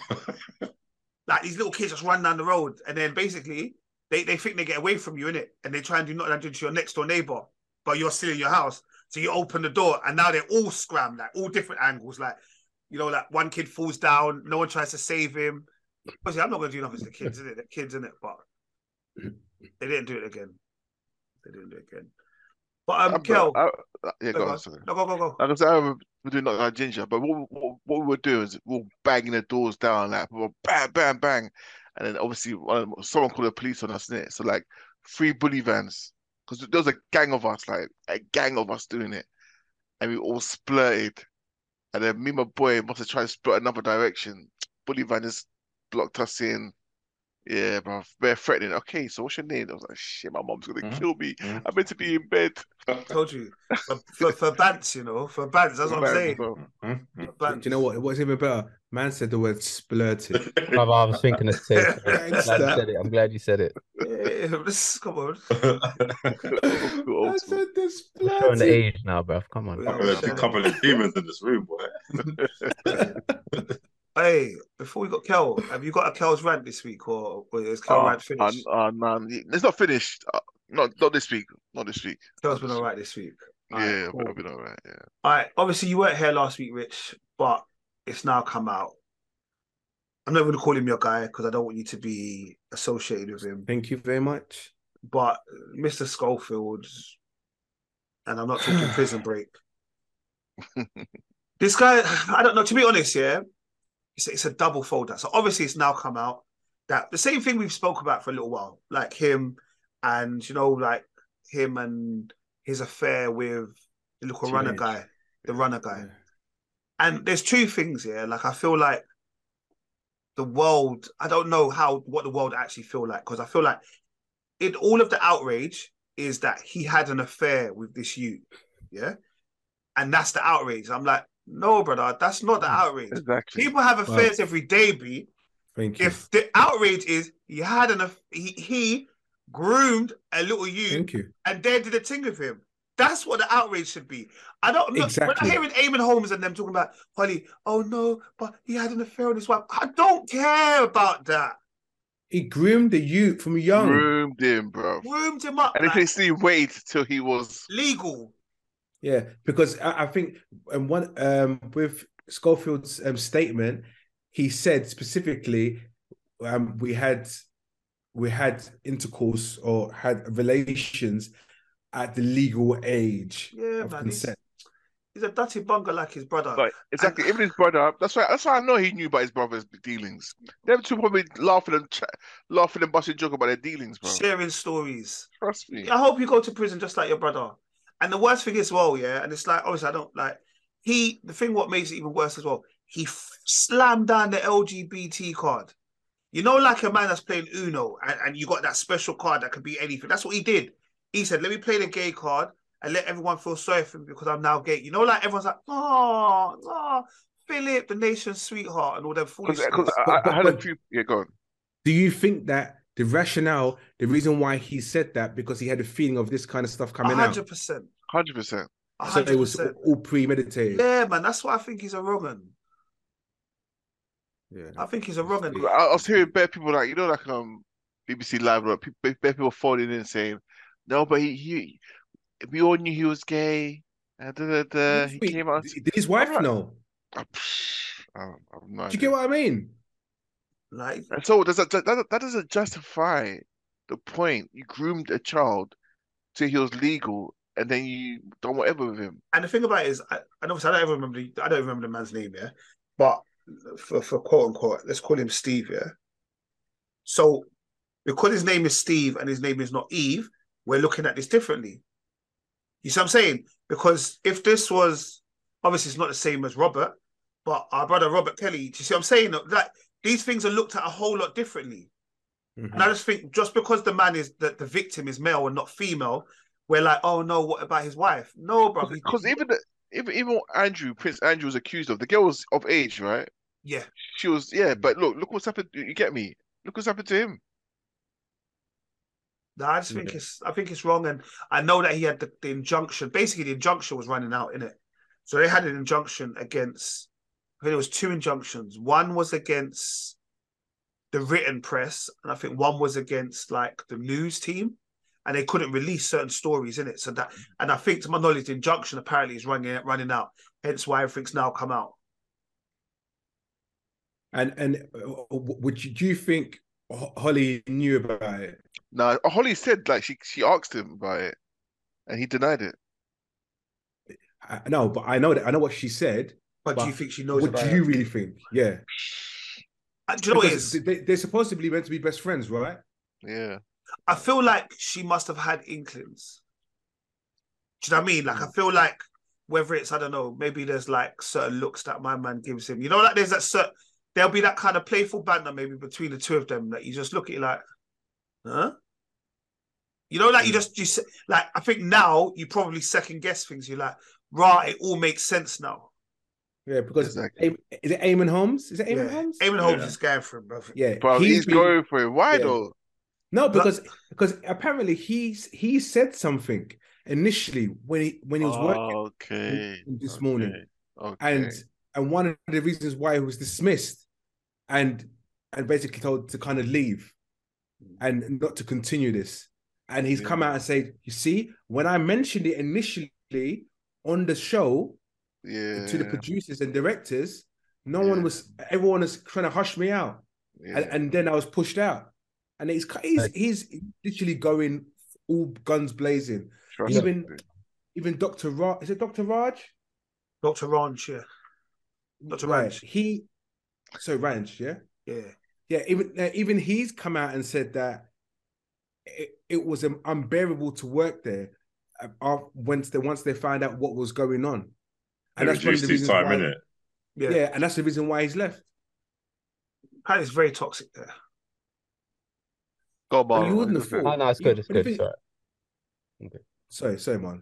Like these little kids just run down the road, and then basically they, they think they get away from you, innit? And they try and do knock down to your next door neighbor, but you're still in your house. So you open the door, and now they're all scrammed, like all different angles. Like, you know, like one kid falls down, no one tries to save him. Obviously, I'm not going to do nothing to the kids, innit? The kids, innit? But they didn't do it again. They didn't do it again. But um, I'm- Kel, I- I- yeah, go go on. on. Sorry. no, go, go, go. Like I said, I remember we were doing like Ginger, but what, what what we were doing is we were banging the doors down, like we were bang, bang, bang, and then obviously one, someone called the police on us, innit? So like three bully vans, because there was a gang of us, like a gang of us doing it, and we all splurted, and then me and my boy must have tried to split another direction. Bully van just blocked us in. Yeah, bro, very threatening. Okay, so what's your name? I was like, shit, my mom's gonna Mhm. kill me. Mhm. I'm meant to be in bed. Told you. For, for, for Bants, you know, for Bants, that's what I'm saying. Bro. Mhm. For Do Bants. you know what? What's even better? Man said the word splurted. bruv, I was thinking the same. thing. I'm glad you Gangster. said it. I'm glad you said it. Yeah, this, come on. Old school, old I school. said the We're showing the splurted. age now, bruv. Come on. Yeah. There's a couple of demons in this room, boy. Hey, before we got Kel, have you got a Kel's rant this week, or, or is Kel Oh, rant uh, finished? uh, man, it's not finished. Uh, not not this week. Not this week. Kel's Not been this all week. right this week. All right, Yeah, I've been, cool. I've been all right. Yeah. All right, obviously you weren't here last week, Rich, but it's now come out. I'm not going to call him your guy because I don't want you to be associated with him. Thank you very much. But Mister Schofield, and I'm not talking Prison Break. This guy, I don't know. To be honest, yeah, it's, it's a double folder. So obviously it's now come out that the same thing we've spoke about for a little while, like him and, you know, like him and his affair with the little runner Teenage. guy, the runner guy. Yeah. And there's two things here. Like I feel like the world, I don't know how what the world actually feel like, because I feel like in all of the outrage is that he had an affair with this youth. Yeah. And that's the outrage. I'm like, no, brother, that's not the outrage. Exactly. People have affairs Wow. every day, B. Thank you. If the outrage is he had an he, he groomed a little youth Thank you. and then did a thing with him. That's what the outrage should be. I don't know. Exactly. When I hear Eamon Holmes and them talking about Holly, oh no, but he had an affair with his wife. I don't care about that. He groomed the youth from young. Groomed him, bro. Groomed him up. And like, if they still wait till he was legal. Yeah, because I, I think um, one um, with Schofield's um, statement, he said specifically, um, we had we had intercourse or had relations at the legal age Yeah, of man. consent. He's, he's a dirty bunker like his brother. like exactly And- even his brother. That's why. That's why I know he knew about his brother's dealings. Them two probably laughing and ch- laughing and busting joke about their dealings, bro. sharing stories. Trust me. I hope you go to prison just like your brother. And the worst thing as well, yeah, and it's like, obviously, I don't like, he, the thing what makes it even worse as well, he f- slammed down the L G B T card. You know, like a man that's playing Uno and, and you got that special card that could be anything. That's what he did. He said, let me play the gay card and let everyone feel sorry for me because I'm now gay. You know, like everyone's like, oh, oh, Philip, the nation's sweetheart and all that Because foolishness. I, But- I had a but- few. Yeah, go on. Do you think that the rationale, the reason why he said that, because he had a feeling of this kind of stuff coming out? hundred percent. Hundred percent. So it was hundred percent. all premeditated. Yeah, man, that's why I think he's a wrong one. Yeah. I think he's a wrong one. I, I was hearing bare people like you know, like um B B C Live, like, people, bare people phoning in saying, "No, but he, he we all knew he was gay." And da, da, da. He Wait, came out. did his wife Alright. know? I, I have no Do you idea. get what I mean? Like, And so does that, that that doesn't justify the point. You groomed a child till he was legal, and then you done whatever with him. and the thing about it is, I, and obviously I don't even remember. The, I don't remember the man's name, yeah. But for for quote unquote, let's call him Steve, yeah. So because his name is Steve and his name is not Eve, we're looking at this differently. You see what I'm saying? Because if this was obviously it's not the same as Robert, but our brother Robert Kelly, do you see what I'm saying? Like these things are looked at a whole lot differently. Mhm. And I just think just because the man is that the victim is male and not female, we're like, oh no, what about his wife? No, bro. he- Because even the, even even what Andrew Prince Andrew was accused of, the girl was of age, right? yeah, She was, yeah. But look, look what's happened. You get me? Look what's happened to him. no, I just think Yeah. it's I think it's wrong, and I know that he had the, the injunction. Basically, the injunction was running out, innit? So they had an injunction against. I think there was two injunctions. One was against the written press, and I think one was against like the news team, and they couldn't release certain stories in it. So that, and I think to my knowledge, the injunction apparently is running running out. Hence why everything's now come out. And and uh, would you, do you think Ho- Holly knew about it? Now, Holly said like she she asked him about it, and he denied it. I, no, but I know that I know what she said. But, do But you think she knows What about do it? you really think? Yeah, Uh, do you know what it because is? they, they're supposedly meant to be best friends, right? Yeah, I feel like she must have had inklings. Do you know what I mean? Like, I feel like whether it's, I don't know, maybe there's like certain looks that my man gives him. You know, like there's that certain, there'll be that kind of playful banter maybe between the two of them that you just look at it like, huh? You know, like you just, you se- like, I think now you probably second guess things. You're like, right, it all makes sense now. Yeah, because Exactly. Am- is it Eamon Holmes? Is it Eamon Yeah. Holmes? Eamon Holmes Yeah. is going for him, bro. Yeah, but he's been- going for it. Why Yeah. though? No, because because apparently he's he said something initially when he when he was working Okay. this okay, morning. Okay. and and one of the reasons why he was dismissed and and basically told to kind of leave and not to continue this. And he's Yeah. come out and said, you see, when I mentioned it initially on the show Yeah. to the producers and directors, no Yeah. one was, everyone was trying to hush me out. Yeah. And, and then I was pushed out. And he's, he's, Like- he's literally going all guns blazing. Trust Even, me. even Doctor Raj, is it Doctor Raj? Doctor Ranch, yeah. Doctor Right. Ranch. He, so Ranch, yeah? Yeah. Yeah, even uh, even he's come out and said that it, it was um, unbearable to work there uh, once they once they found out what was going on, They and that's one of reduced the his reasons time, why. innit? Yeah. Yeah, and that's the reason why he's left. Apparently it's very toxic there. Go on, But you Marlon. wouldn't have thought. Oh, no, it's You- good. It's when you good. It's think- all right. Sorry, sorry, man.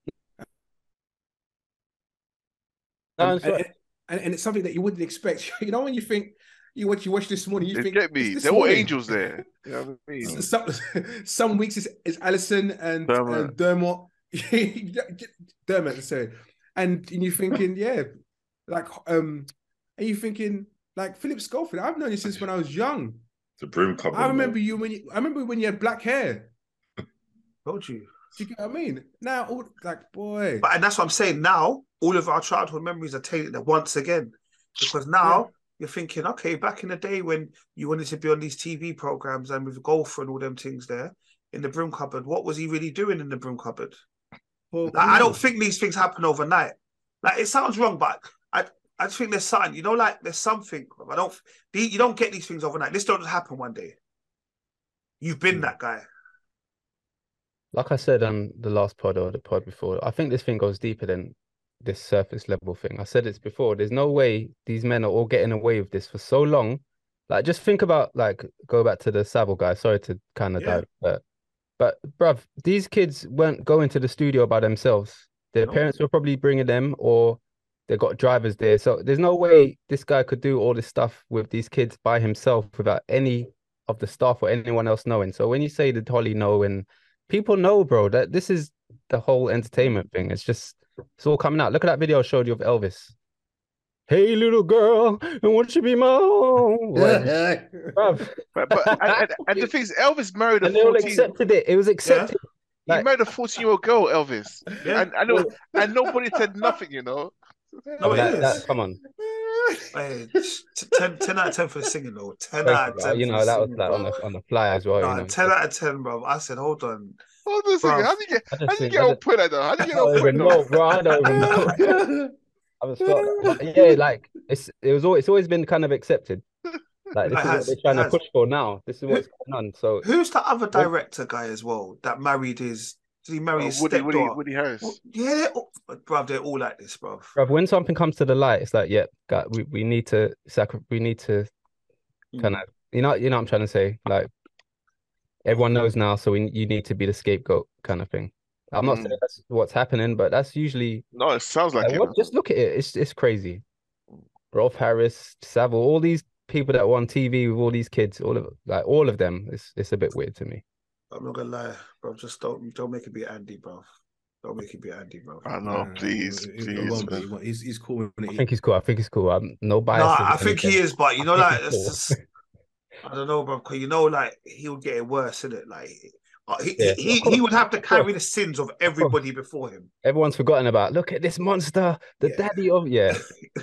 No, And, it's all right. and, and, and it's something that you wouldn't expect. You know, when you think you watch you watch this morning, you They think get me. it's this They're all morning. angels there. You know what I mean? Some, some weeks it's, it's Allison and Dermot. and Dermot. Dermot, sorry. And, and you're thinking, yeah, like um, and you're thinking like Philip Schofield. I've known you since when I was young. The broom cupboard. I remember you when you. I remember when you had black hair. Told you. Do you get what I mean? Now, all like boy, But and that's what I'm saying now. All of our childhood memories are tainted once again. Because now you're thinking, okay, back in the day when you wanted to be on these T V programs and with golf and all them things there in the broom cupboard, what was he really doing in the broom cupboard? well, Like, I don't think these things happen overnight. Like, it sounds wrong, but I I just think there's something, you know, like there's something. I don't you don't get these things overnight. This don't just happen one day. You've been that guy. Like I said on the last pod or the pod before, I think this thing goes deeper than this surface level thing. I said this before. There's no way these men are all getting away with this for so long. Like, just think about, like, go back to the Savile guy. Sorry to kind of Yeah. divert. But, bruv, these kids weren't going to the studio by themselves. Their No. parents were probably bringing them, or they got drivers there. So there's no way this guy could do all this stuff with these kids by himself without any of the staff or anyone else knowing. So when you say the Holly know, and people know, bro, that this is the whole entertainment thing. It's just, it's all coming out. Look at that video I showed you of Elvis. Hey, little girl, won't you be my own? Like, bruv. But, but and, and, and the thing is, Elvis married a And they all fourteen. accepted it. It was accepted. He like- married a fourteen-year-old girl, Elvis, Yeah. and and, it was- and nobody said nothing. You know. No, it that, is. that, come on. Hey, t- ten, ten out of ten for the singing, though. ten out of Bro, ten. you for know, the that was singing, like bro. on the on the fly as well. Nah, you know. ten out of ten, bro. I said, hold on. Hold on a second. Bruv. How do you get? I How just do you think- get I on just- point like that? How do you I get don't on point? even know, bro. I don't even know. I was felt that. But yeah, like it's it was always it's always been kind of accepted. Like this It is has, what they're trying it to has. push for now. This is what's going on. So Who's the other director guy as well that married his? Did he marry Uh, his Woody, Woody, stepdaughter? Woody Harris. Well, yeah, they're all, bruv, they're all like this, bruv. bruv, when something comes to the light, it's like, yeah, God, we, we need to sacri- we need to kind of you know you know what I'm trying to say. Like everyone knows now, so we you need to be the scapegoat kind of thing. I'm not Mm. saying that's what's happening, but that's usually No, it sounds like like, it. what, just look at it. It's it's crazy. Rolf Harris, Savile, all these people that were on T V with all these kids, all of like all of them. It's it's a bit weird to me. I'm not gonna lie, bro. Just don't don't make it be Andy, bro. Don't make it be Andy, bro. I know, please, it, it please. won't be. man. He won't- He's, he's cool. with I it. think he's cool. I think he's cool. I'm no No, bias. I think he is, but you I know, think like he's it's cool. just, I don't know, bro. Cause you know, like he'll get it worse, isn't it? Like uh, he, Yeah, he, of course, he would have to of course. carry the sins of everybody before him. Everyone's forgotten about. Look at this monster, the Yeah. daddy of yeah.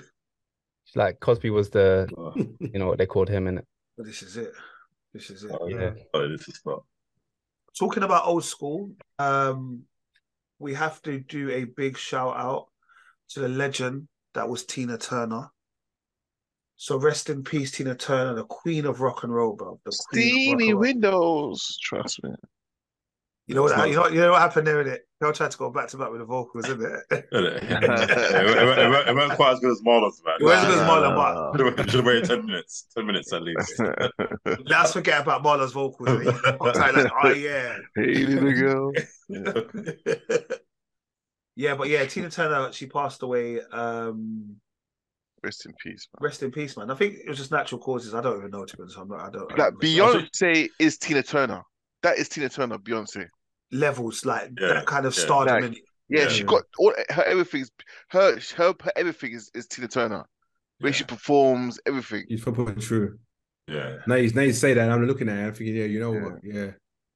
It's like Cosby was the, you know what they called him, and But this is it. This is it. Oh, yeah. oh, this is not. Talking about old school, um, we have to do a big shout out to the legend that was Tina Turner. So rest in peace, Tina Turner, the queen of rock and roll, bro. The queen of rock Steamy and roll. windows. Trust me. You know what? It's not- You know, you know what happened there, innit? They'll try to go back to back with the vocals, isn't it? it, it, it, it, it weren't quite as good as Marlon's, man. It wasn't as good as Nah, Marlon, nah, but Should have waited ten minutes. Ten minutes at least. let's forget about Marlon's vocals. Innit? I'm like, like, oh yeah. Hey, little girl. Yeah, but yeah, Tina Turner, she passed away. Um, Rest in peace, man. rest in peace, man. I think it was just natural causes. I don't even know, to be honest. I'm not, I don't. I Like don't Beyonce is Tina Turner. That is Tina Turner, Beyonce. levels like Yeah, that kind of yeah. stardom. Like- in it. Yeah, Yeah. she got all her everything's her her, her everything is, is Tina Turner. way Yeah. she performs, everything. He's probably true. Yeah. Now you now you say that, and I'm looking at it, I'm thinking, yeah, you know Yeah. what? Yeah.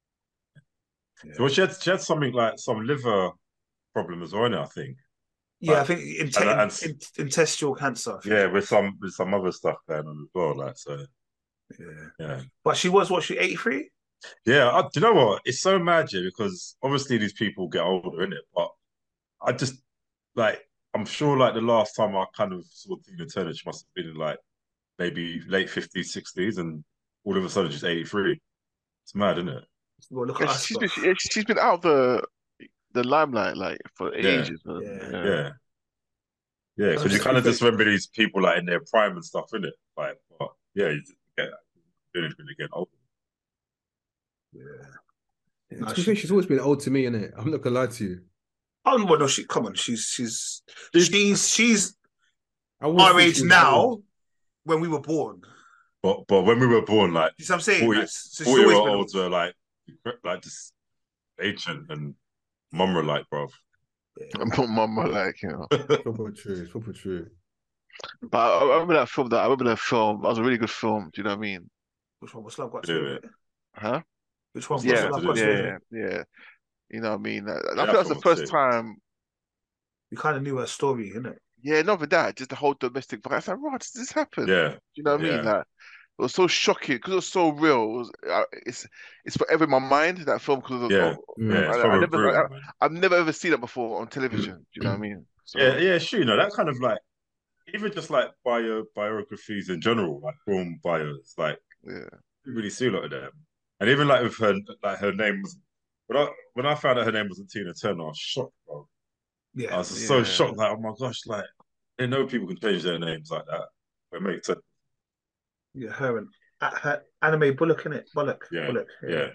Well, she had she had something like some liver problem as well, innit, I think. Yeah, I Like, think in, and, in, and in, intestinal cancer. I think. yeah, with some with some other stuff going on as well. Like so, Yeah. yeah, But she was what, she eighty-three? yeah. I, do you know what? It's so mad, yeah, because obviously these people get older, innit? But I just like I'm sure like the last time I kind of saw Tina Turner, she must have been in like maybe late fifties, sixties, and all of a sudden she's eighty-three. It's mad, isn't it? Well, look Yeah, at us, she's bro. been yeah, she's been out of the the limelight like for Yeah. ages, man. Yeah. Yeah. Yeah. Yeah, I because you just kind of think just remember these people like in their prime and stuff, innit? Like, but yeah, you just get doing it when they get older. Yeah. Yeah, No, to be she- fair, she's always been old to me, innit? I'm not gonna lie to you. Oh well, no, she come on. She's she's Dude. she's she's I always our thought she age was now old. when we were born. But but when we were born, like You see what I'm saying? forty, Like, so she's forty year always been olds old. were like like just ancient and mum were like, bro. And put mama like, you know. Proper true. It's proper true. But I, I remember that film that I remember that film. That was a really good film. Do you know what I mean? Which one? What's love got to Do do with it. it? Huh? Which one? What's What's Love Yeah, Got love to got Do to with do It? with yeah, it? yeah. You know what I mean? I, I Yeah, feel that that's the film was first sick. time. We kind of knew her story, innit? Yeah, not for that, just the whole domestic violence. Like, what does this happen? Yeah, Do you know what I mean? yeah. Like, it was so shocking because it was so real. It was, uh, it's it's forever in my mind, that film, because Yeah, Mm. yeah. It's I, I probably never I, brutal, man. I've never ever seen it before on television. Do you know what I mean? So Yeah, yeah, sure. You know, that kind of like even just like bio biographies in general, like film bios, like yeah, you don't really see a lot of them. And even like with her, like her name was when I when I found out her name wasn't Tina Turner, I was shocked, bro. I Yeah. was just so yeah. shocked, like, oh my gosh, like they know people can change their names like that. It makes sense. Yeah, her and uh, her anime Bullock, innit? Bullock. Yeah, Bullock. yeah,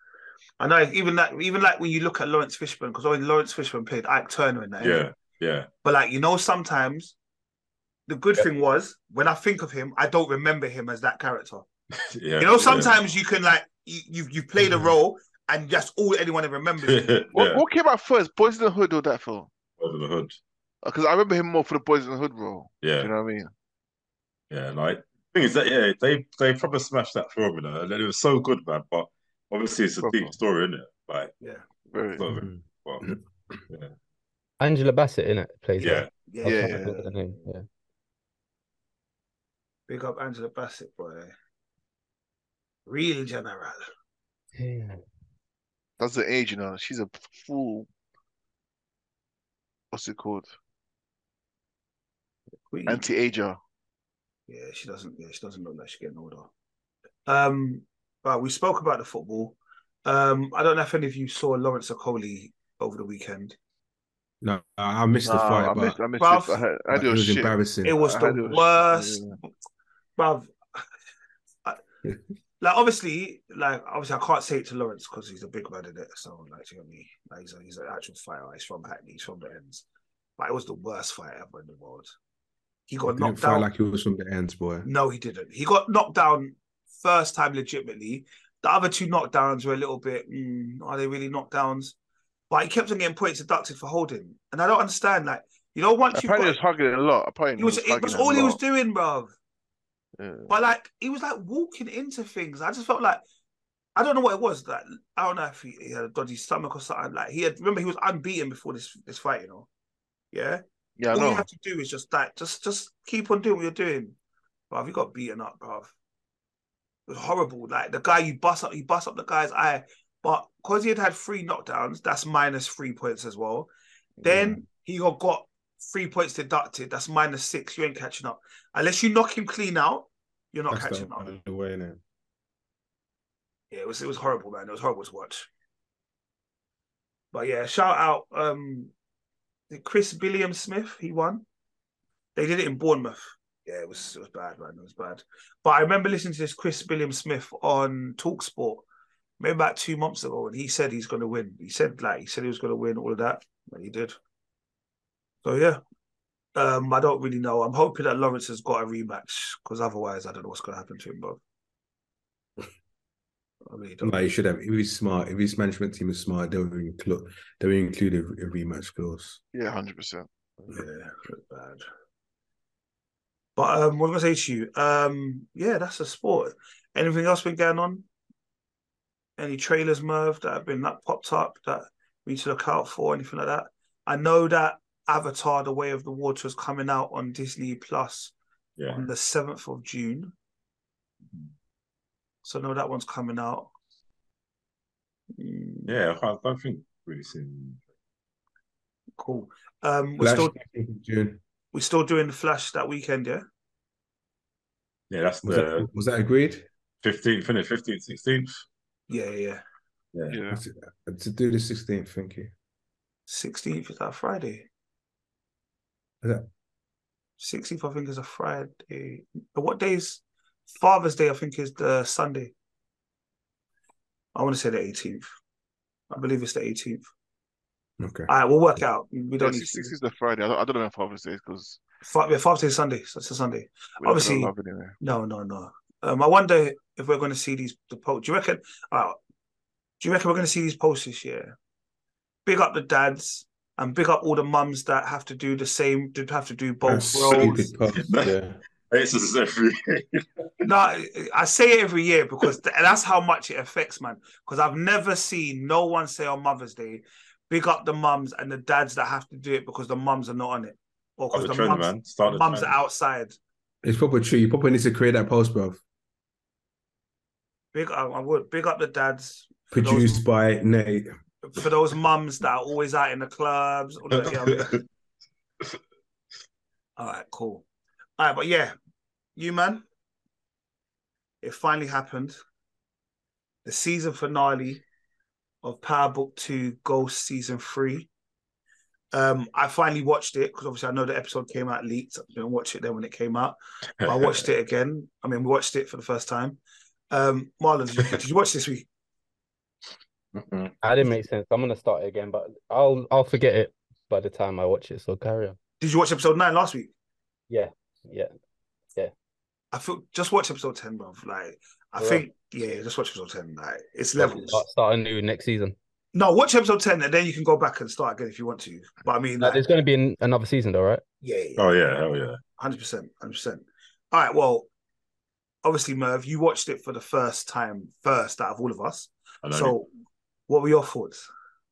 I know, even that, even like when you look at Lawrence Fishburne, because when Lawrence Fishburne played Ike Turner in that, innit? yeah, yeah, But like, you know, sometimes the good thing was when I think of him, I don't remember him as that character. yeah. You know, yeah. sometimes you can like you you you played a role and that's all anyone ever remembers. you. What yeah. what came out first, Boys in the Hood or that film? Over the hood. Because I remember him more for the Boys in the Hood role. Yeah, Do you know what I mean? yeah. Like thing is that yeah, they they probably smashed that film, you know, and it was so good, man. But obviously, it's a Proper. deep story, isn't it? Like, Yeah, Very. sort of, Mm. well, yeah, Angela Bassett in it plays yeah. her. yeah, I was Yeah, trying yeah. to think of the name. Yeah. Big up Angela Bassett, boy. Real general. Yeah. That's the age, you know. She's a full. What's it called? Queen. Anti-ager. Yeah, she doesn't. Yeah, she doesn't look like she's getting older. Um, but we spoke about the football. Um, I don't know if any of you saw Lawrence Okoli over the weekend. No, I I missed the Nah, fight, I but missed. I missed Bruv, it. I heard, I but heard it was shit. embarrassing. It was I the heard it was- worst, yeah. bruv. I- Like obviously, like obviously, I can't say it to Lawrence because he's a big man in it. So like, you know what I mean? Like, he's a, he's an actual fighter. He's from Hackney. He's from the ends. But it was the worst fight ever in the world. He He got didn't knocked fight down. like he was from the ends, boy. No, he didn't. He got knocked down first time legitimately. The other two knockdowns were a little bit, mm, are they really knockdowns? But he kept on getting points deducted for holding. And I don't understand, like, you know, once you've Apparently, he got... was hugging it a lot. Apparently, He was, he was it hugging was it all a he was lot. doing, bruv. Yeah. But like, he was like walking into things. I just felt like, I don't know what it was. Like, I don't know if he, he had a dodgy stomach or something. Like, he had, remember, he was unbeaten before this this fight, you know? Yeah? Yeah, I all you know. have to do is just like, just just keep on doing what you're doing. Bruv, you got beaten up, bruv. It was horrible. Like, the guy, you bust up, you bust up the guy's eye. But because he had had three knockdowns, that's minus three points as well. Then he got, got three points deducted. That's minus six. You ain't catching up. Unless you knock him clean out, you're not That's catching the up. only way, innit? Yeah, it was it was horrible, man. It was horrible to watch. But yeah, shout out um Chris Billiam Smith, he won. They did it in Bournemouth. Yeah, it was it was bad, man. It was bad. But I remember listening to this Chris Billiam Smith on TalkSport maybe about two months ago, and he said he's gonna win. He said like he said he was gonna win all of that, and he did. So yeah. Um, I don't really know. I'm hoping that Lawrence has got a rematch because otherwise I don't know what's gonna happen to him, bro. I really don't. No, he should have. If he's smart, if his management team is smart, they'll include they'll include a, a rematch clause. Yeah, hundred percent. Yeah, it was bad. But um, what was I gonna say to you? Um, yeah, that's a sport. Anything else been going on? Any trailers, Merv, that have been that popped up that we need to look out for? Anything like that? I know that Avatar: The Way of the Water is coming out on Disney Plus Yeah. on the seventh of June. So I know that one's coming out. Mm, Yeah, I don't think really seen. cool. Um, we're Flash still in June. we're still doing the Flash that weekend, yeah. Yeah, that's Was the that was that agreed? fifteenth, finish fifteenth, sixteenth. Yeah, yeah. Yeah. Yeah. To, to do the sixteenth, thank you. Sixteenth is that Friday? Is that Sixteenth, I think, is a Friday. But what days? Father's Day, I think, is the Sunday. I want to say the eighteenth. I believe it's the eighteenth. okay? All right, we'll work out. We Yeah, don't need six, to. six is the Friday. I don't, I don't know if Father's Day because Fa- yeah, Father's Day is Sunday. So it's a Sunday. we're not Obviously, gonna love it anyway. no, no, no. Um, I wonder if we're going to see these. The po- do you reckon? Uh, do you reckon we're going to see these posts this year? Big up the dads and big up all the mums that have to do the same. To have to do both That's roles. stupid post, yeah. It's just every No, I say it every year because th- that's how much it affects, man. Because I've never seen no one say on Mother's Day, big up the mums and the dads that have to do it because the mums are not on it, or Start because the the trend, mums, man. Start the the mums trend. are outside. It's proper true. You probably need to create that post, bro. Big, I, I would big up the dads for Produced those by Nate. for those mums that are always out in the clubs. All that, yeah, I mean, all right, cool. All right, but yeah, you man, it finally happened. The season finale of Power Book Two Ghost Season Three. Um, I finally watched it because obviously I know the episode came out leaked. I didn't watch it then when it came out. But I watched it again. I mean, we watched it for the first time. Um, Marlon, did you, did you watch this week? I didn't make sense. I'm gonna start it again, but I'll I'll forget it by the time I watch it. So carry on. Did you watch episode nine last week? Yeah, yeah. I feel just watch episode ten, bro. Like I Yeah. think, yeah, just watch episode ten. Like it's Start, levels. start anew next season. No, watch episode ten and then you can go back and start again if you want to. But I mean, Now, like, there's going to be an, another season, though, right? yeah, yeah, Oh yeah, hell yeah. hundred percent, hundred percent. All right, well, obviously, Merv, you watched it for the first time, first out of all of us. I know. So, what were your thoughts?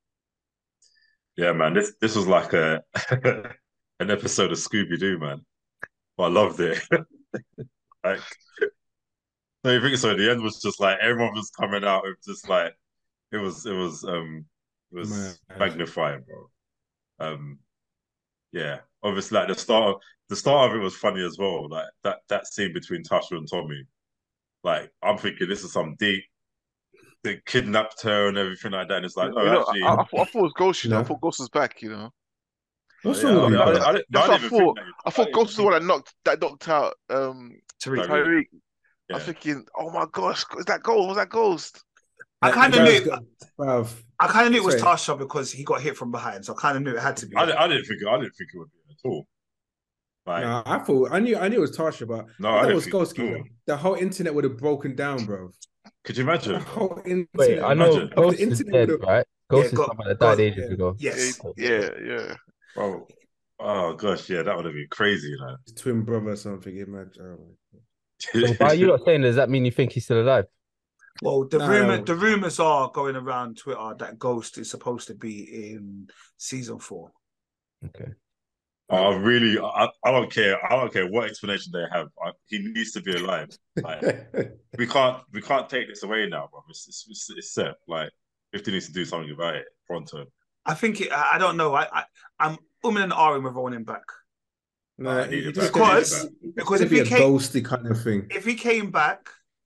Yeah, man. This this was like a an episode of Scooby Doo, man. But I loved it. Like, no, you think so? The end was just like everyone was coming out. It was just like it was it was um it was Man. magnifying, bro. Um, yeah. Obviously, like the start of the start of it was funny as well. Like that that scene between Tasha and Tommy. Like I'm thinking this is some deep. They kidnapped her and everything like that. And it's like, no, You know, actually, I, I, thought, I thought it was Ghost. You know, I No. thought Ghost was back. You know, What's yeah, wrong I, with you, I, bro? I, I, didn't- That's I what I didn't even thought. think that. I thought didn't Ghost was the even one that knocked that knocked out um Tariq. Tariq. Tyreek. I Yeah. was thinking, oh my gosh, is that Ghost? Was that Ghost? I kind of Brav's knew. got- Brav. I kind of knew it was Sorry. Tasha because he got hit from behind, so I kind of knew it had to be. I, I didn't think I didn't think it would be at all. Like, No, I thought I knew I knew it was Tasha, but no, I I thought it didn't was think it Golski. at all. The whole internet would have broken down, bro. Could you The imagine? whole internet. Wait, I know Imagine. Ghost The is internet dead, would've- right? Ghost Yeah, is Go- someone that Go- died ages yeah. ago. Yes. Yeah, yeah. Bro, oh gosh, yeah, that would have been crazy, you know. His twin brother or something. Imagine. Oh, So why are you not saying? Does that mean you think he's still alive? Well, the No, rumor, no. the rumors are going around Twitter that Ghost is supposed to be in season four. Okay. I really, I, I don't care. I don't care what explanation they have. I, he needs to be alive. Like, we can't, we can't take this away now, bro. It's, it's, it's set. Like, fifty needs to do something about it pronto. I think it, I I don't know. I, I I'm umming and ahhing with rolling back No, I he- need he it just back. I need it because back. because It'd if be he a came ghosty kind of thing. if he came back,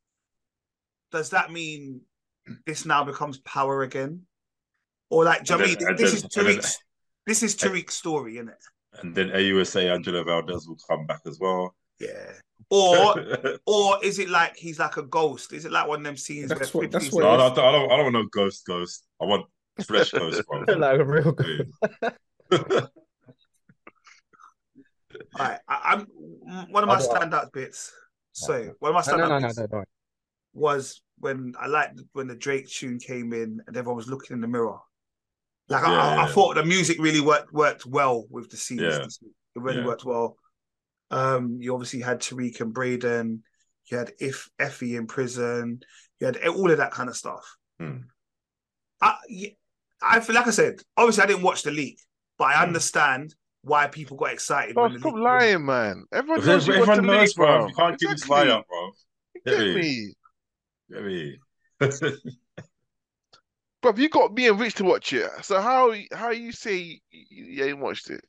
does that mean this now becomes power again? Or like, do you know what I And mean? then- This and is then- and then- Tariq's. This is Tariq's story, isn't it? And then A U S A Angela Valdez will come back as well. Yeah. Or or is it like he's like a ghost? Is it like one of them scenes That's where what- that's fifties what- No, I don't, I don't, I don't want no ghost, ghost. I want fresh ghost, bro. Like a real ghost. All right, I, I'm one of my I don't- standout bits. Sorry, one of my No, standout no, no, no, bits no, no. was when I liked when the Drake tune came in and everyone was looking in the mirror. Like Yeah, I, I, I yeah. thought the music really worked worked well with the scenes. Yeah. It really Yeah. worked well. Um, you obviously had Tariq and Braden. You had if Effie in prison. You had all of that kind of stuff. Hmm. I, I feel like I said, obviously I didn't watch the leak, but I Hmm. understand why people got excited. Bro, when the stop leak lying, man. Everyone If knows you everyone watched the knows, league, bro. bro. You can't give this lie up, bro. Get me. Exactly. Get me. Bro, you got me and Rich to watch it. So how how you say you, you ain't watched it?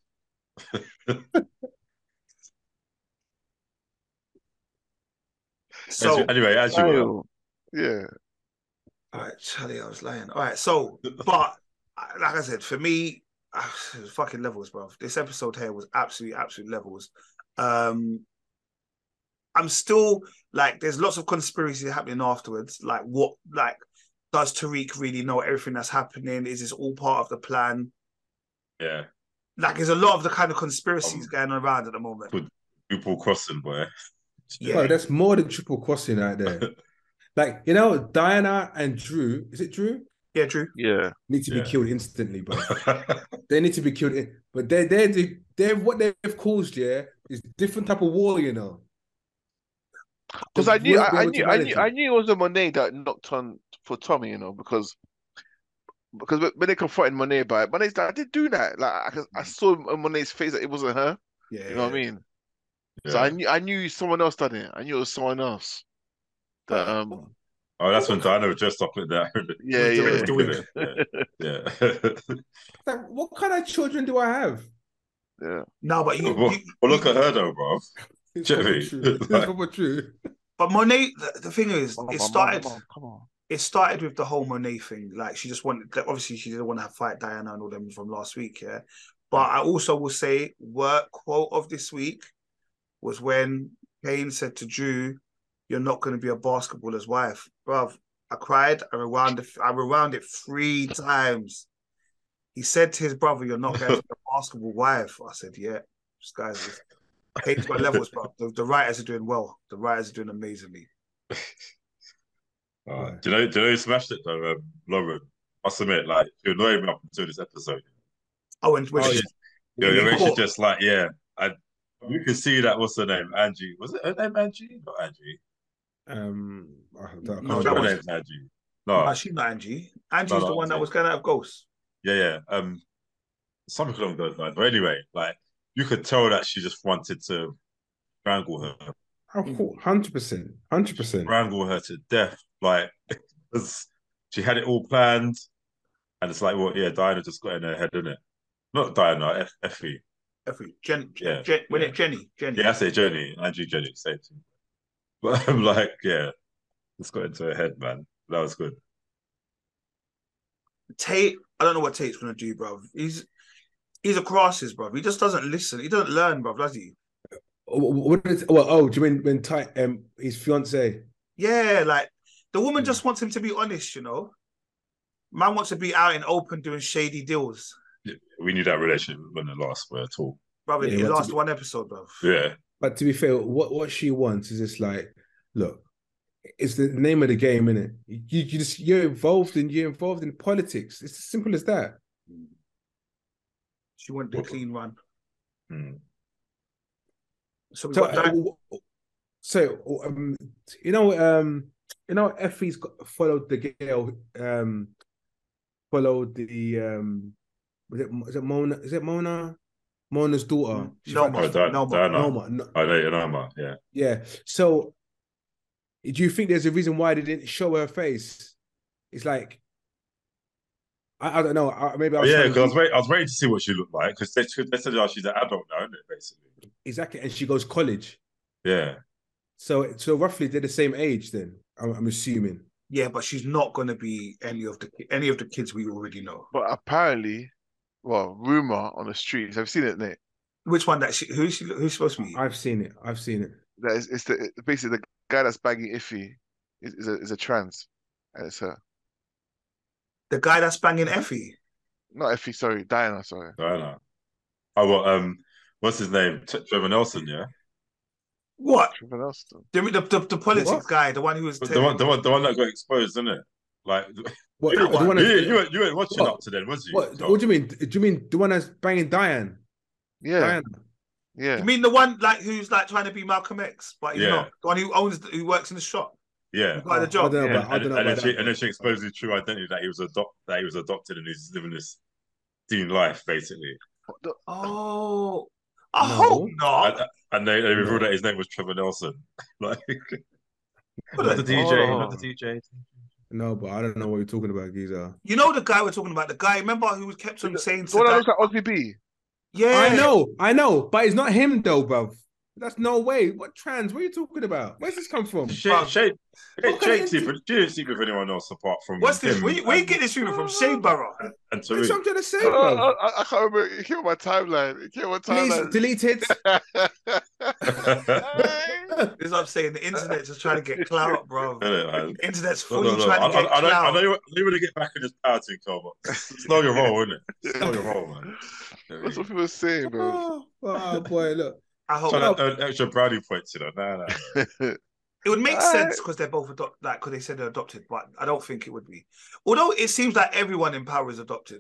So, As- anyway, as you were. Kyle. Yeah. all right, Charlie, I was lying. All right, so, but like I said, for me, it was fucking levels, bro. This episode here was absolutely, absolute levels. Um, I'm still like, there's lots of conspiracy happening afterwards. Like, what, like, does Tariq really know everything that's happening? Is this all part of the plan? Yeah. Like, there's a lot of the kind of conspiracies Um, going around at the moment. Good people crossing, boy. Yeah. Bro, that's more than triple crossing out there. Like, you know, Diana and Drew, is it Drew? Yeah, Drew. Yeah. Need to be Yeah. killed instantly, bro. They need to be killed. In, but they they they they're what they've caused, yeah, is different type of war, you know. Because They I knew won't be I, I able to knew I manage knew it. I knew it was a Monet that knocked on for Tommy, you know, because because when they confronted Monet about it, Monet's like, I did do that. Like I, I saw on Monet's face that it wasn't her. Yeah. You know what I mean? So I Yeah. knew I knew someone else done it. I knew it was someone else. That um Oh, that's when Diana was dressed up like that. yeah With the- yeah. with the wig. Yeah. Yeah. Like, what kind of children do I have? Yeah. No, but you, well, you, well, look you- at her though, bro. It's Check proper me. true. It's Like- proper true. but Monet, the, the thing is, Come it on, started. Come on, come on. It started with the whole Monet thing. Like she just wanted, obviously, she didn't want to have fight Diana and all them from last week. Yeah, but I also will say, work quote of this week was when Kane said to Drew, "You're not going to be a basketballer's wife, bruv." I cried. I rewound it. I rewound it three times. He said to his brother, "You're not going to be a basketball wife." I said, "Yeah, this guy's." Kane's got levels, bro. The, the writers are doing well. The writers are doing amazingly. Uh, do you know? Do you know who smashed it though? Um, Lauren. I must admit, like, you annoyed me up until this episode. Oh, and when Oh, she, You know, in when she court. just like, yeah, I, you can see that. What's her name? Angie. Was it her name? Angie? Not Angie. Um, I don't, I No, can't that Her was- remember. name's Angie. No, No, she's not Angie. Angie's No, no, the one that Angie. was going out of Ghosts. yeah, yeah. Um, something along those lines. But anyway, like, you could tell that she just wanted to strangle her, one hundred percent. one hundred percent. strangle her to death. Like, because she had it all planned, and it's like, well, yeah, Diana just got in her head, didn't it? Not Diana, F- Effie. Every Jen, Yeah, Jen, when yeah. it Jenny, Jenny. Yeah, I say Jenny, Angie, Jenny, same thing. But I'm like, yeah, it's got into her head, man. That was good. Tate, I don't know what Tate's gonna do, bro. He's he's a crosses, bro. He just doesn't listen. He doesn't learn, bro. Does he? What is, well, oh, do you mean when Ty, um, his fiance? Yeah, like the woman Hmm. just wants him to be honest, you know. Man wants to be out in open doing shady deals, We knew that relationship wouldn't last for at all. bro. Yeah, it what to last be- one episode, bro. Yeah, But to be fair, what, what she wants is just like, look, it's the name of the game, innit? You, you just you're involved in you're involved in politics. It's as simple as that. She wanted the clean run. Hmm. So we So, got that. uh, so um, you know, um, you know, Effie's got, followed the girl, um, followed the um, was it is it Mona? Is it Mona? Mona's daughter. She Noma. found- Oh, Di- Noma. Diana. Noma. No, I know you know, man. Yeah. yeah. So, do you think there's a reason why they didn't show her face? It's like, I, I don't know. I, maybe I Oh, was yeah, trying to because I was be- waiting. I was waiting to see what she looked like because they, they said, "Oh, she's an adult now, isn't it?" Basically. exactly, and she goes college. Yeah. So, so roughly they're the same age. Then I'm, I'm assuming. Yeah, but she's not gonna be any of the any of the kids we already know. But apparently, well, rumor on the streets. Have you seen it, Nate? Which one that she who's she who's supposed to be? I've seen it. I've seen it. That is, it's the basically the guy that's banging Iffy is, is a is a trans, and it's her. The guy that's banging Effie. Not Iffy, sorry, Diana, sorry. Diana. Oh, well, um, what's his name? T- Trevor Nelson, yeah. What? Trevor Nelson. The, the, the, the politics What? guy, the one who was The telling- one, the one, the one that got exposed, isn't it? Like, What, you, the one you, that's- you, weren't- you weren't watching What? up to then, was you? what, Tom? what do you mean? Do you mean the one that's banging Diane? Yeah, Diana. Yeah. You mean the one like who's like trying to be Malcolm X, but he's Yeah. not the one who owns, the, who works in the shop, Yeah. who got the Oh, I job. don't know Yeah. about. I And, don't know and, then about she, that. and then she exposed his true identity that he was adopt that he was adopted and he's living this teen life basically. What the- Oh, I No. hope not. And, and they, they revealed No. that his name was Trevor Nelson. Like, Hold not the on. D J, Oh. not the D J. No, but I don't know what you're talking about, Giza. You know the guy we're talking about, the guy. Remember who kept on saying The one that to looks like Osby B. yeah, I know, I know, but it's not him though, bruv. That's no way. What trans? What are you talking about? Where's this come from? Shane, Shane, What kind Shane, of sleep inter- with- she didn't sleep with anyone else apart from What's this? him Where, you- where you and, get this feeling from? Shane Barrow. and, and That's what Tariq. I'm trying to say, I, bruv. I, I can't remember. It came on my timeline. It came on my Please timeline. delete it. This is what I'm saying. The internet's just trying to get clout, bro. Innit, man? The internet's No, fully no, no. trying I, to get I, I, know, I clout. know you, you want to get back in this power thing, Carl, but it's not your role, isn't it? It's not your role, man. That's what people are saying, bro. oh, oh, boy, look. I hope Trying not. to earn extra brownie points, you know. Nah, nah. It would make Alright. sense because they're both adopted, like because they said they're adopted, but I don't think it would be. Although it seems like everyone in Power is adopted,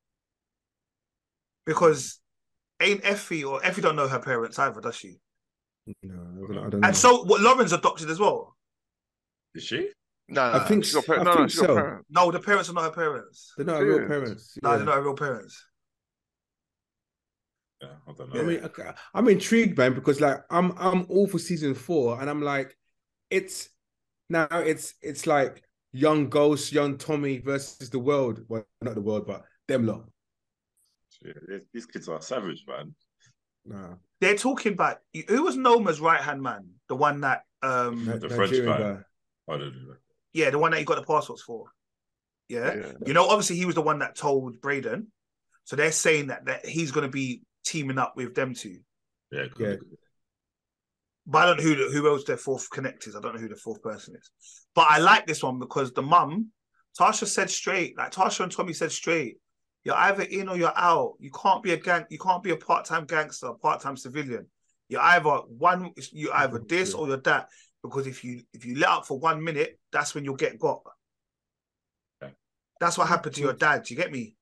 because ain't Effie or Effie don't know her parents either, does she? No, I don't, I don't know. And so what? Lauren's adopted as well. Is she? No, I think she's got s- I par- no, no, think she's got so. parents. No, the parents are not her parents. They're not real Yeah. parents. No, Yeah. they're not her real parents. Yeah, I don't I know. mean, okay, I'm intrigued, man, because like I'm I'm all for season four, and I'm like, it's now it's it's like young Ghost, young Tommy versus the world. Well, not the world, but them lot. Shit, these kids are savage, man. Nah, They're talking about who was Noma's right hand man, the one that um Ni- The French Nigerian guy. guy. I don't know. yeah, the one that he got the passports for. Yeah. Yeah. You know, obviously he was the one that told Braden. So they're saying that, that he's going to be teaming up with them two. Yeah, Yeah. good. But I don't know who, who else their fourth connect is. I don't know who the fourth person is. But I like this one because the mum, Tasha said straight, like Tasha and Tommy said straight, you're either in or you're out. You can't be a gang, you can't be a part-time gangster, part-time civilian. You're either one, you're either this or you're that. Because if you if you let up for one minute, that's when you'll get got. Okay. That's what happened to your dad. Do you get me?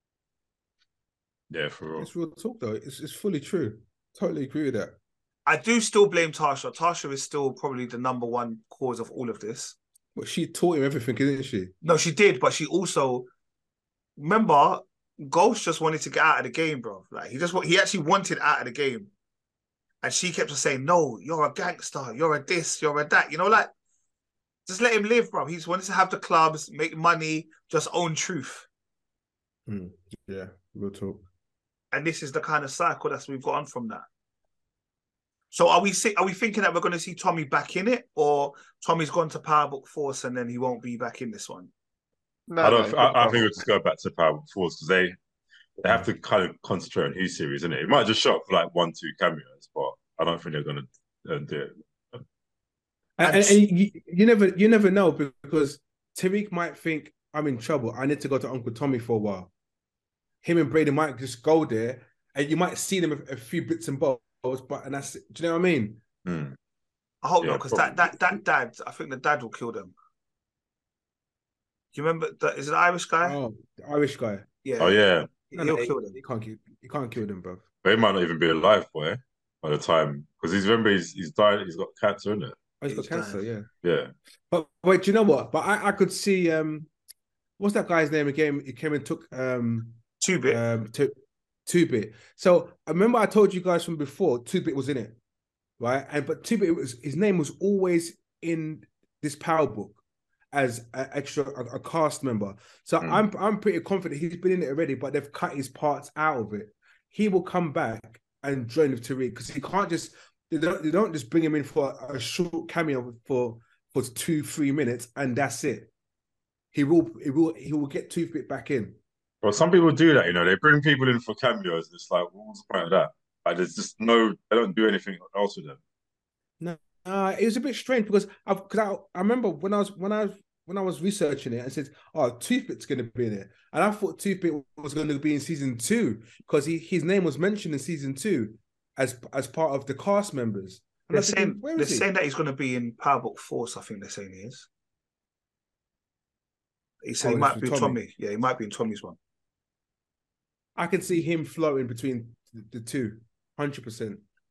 Yeah, for real. It's real talk though. It's it's fully true. Totally agree with that. I do still blame Tasha. Tasha is still probably the number one cause of all of this. But she taught him everything, didn't she? No, she did, but she also remember Ghost just wanted to get out of the game, bro. Like he just he actually wanted out of the game, and she kept on saying, "No, you're a gangster. You're a this. You're a that." You know, like just let him live, bro. He just wanted to have the clubs, make money, just own truth. Mm, yeah, real talk. And this is the kind of cycle that we've got on from that. So are we are we thinking that we're going to see Tommy back in it, or Tommy's gone to Power Book Force and then he won't be back in this one? No, I don't. no, I, I think we'll just go back to Power Force because they they have to kind of concentrate on whose series, isn't it? It might just shot for like one, two cameos, but I don't think they're going to uh, do it. And, and, and you, you never you never know because Tariq might think I'm in trouble. I need to go to Uncle Tommy for a while. Him and Brady might just go there, and you might see them a, a few bits and bobs. But and that's do you know what I mean? Hmm. I hope Yeah, not, because that, that that dad, I think the dad will kill them. Do you remember that? Is it the Irish guy? Oh, the Irish guy. Yeah. Oh yeah, No, He'll no, kill he, them. he can't kill. He can't kill them, bro. but he might not even be alive, boy, by the time because he's remember he's he's died. He's got cancer, isn't it? Oh, he's got He's cancer. dying. Yeah. Yeah. But wait, do you know what? But I, I could see um, what's that guy's name again? He came and took um, Two bit. um, to Two Bit. So I remember I told you guys from before, Two Bit was in it, right? And but Two Bit was his name was always in this Power Book as an extra a, a cast member. So Mm. I'm I'm pretty confident he's been in it already, but they've cut his parts out of it. He will come back and join with Tariq because he can't just they don't they don't just bring him in for a short cameo for for two three minutes and that's it. He will he will he will get Two Bit back in. Well, some people do that, you know. They bring people in for cameos. And it's like, what's the point of that? Like, there's just no. They don't do anything else with them. No, uh, it was a bit strange because I because I, I remember when I was when I was when I was researching it, I said, "Oh, Toothpick's going to be in it," and I thought Toothpick was going to be in season two because he his name was mentioned in season two as as part of the cast members. And They're I was thinking, saying where they're is he? saying that he's going to be in Power Book Force. I think they're saying he is. He said Oh, he this might with be in Tommy. Tommy. Yeah, he might be in Tommy's one. I can see him floating between the, the two, hundred percent.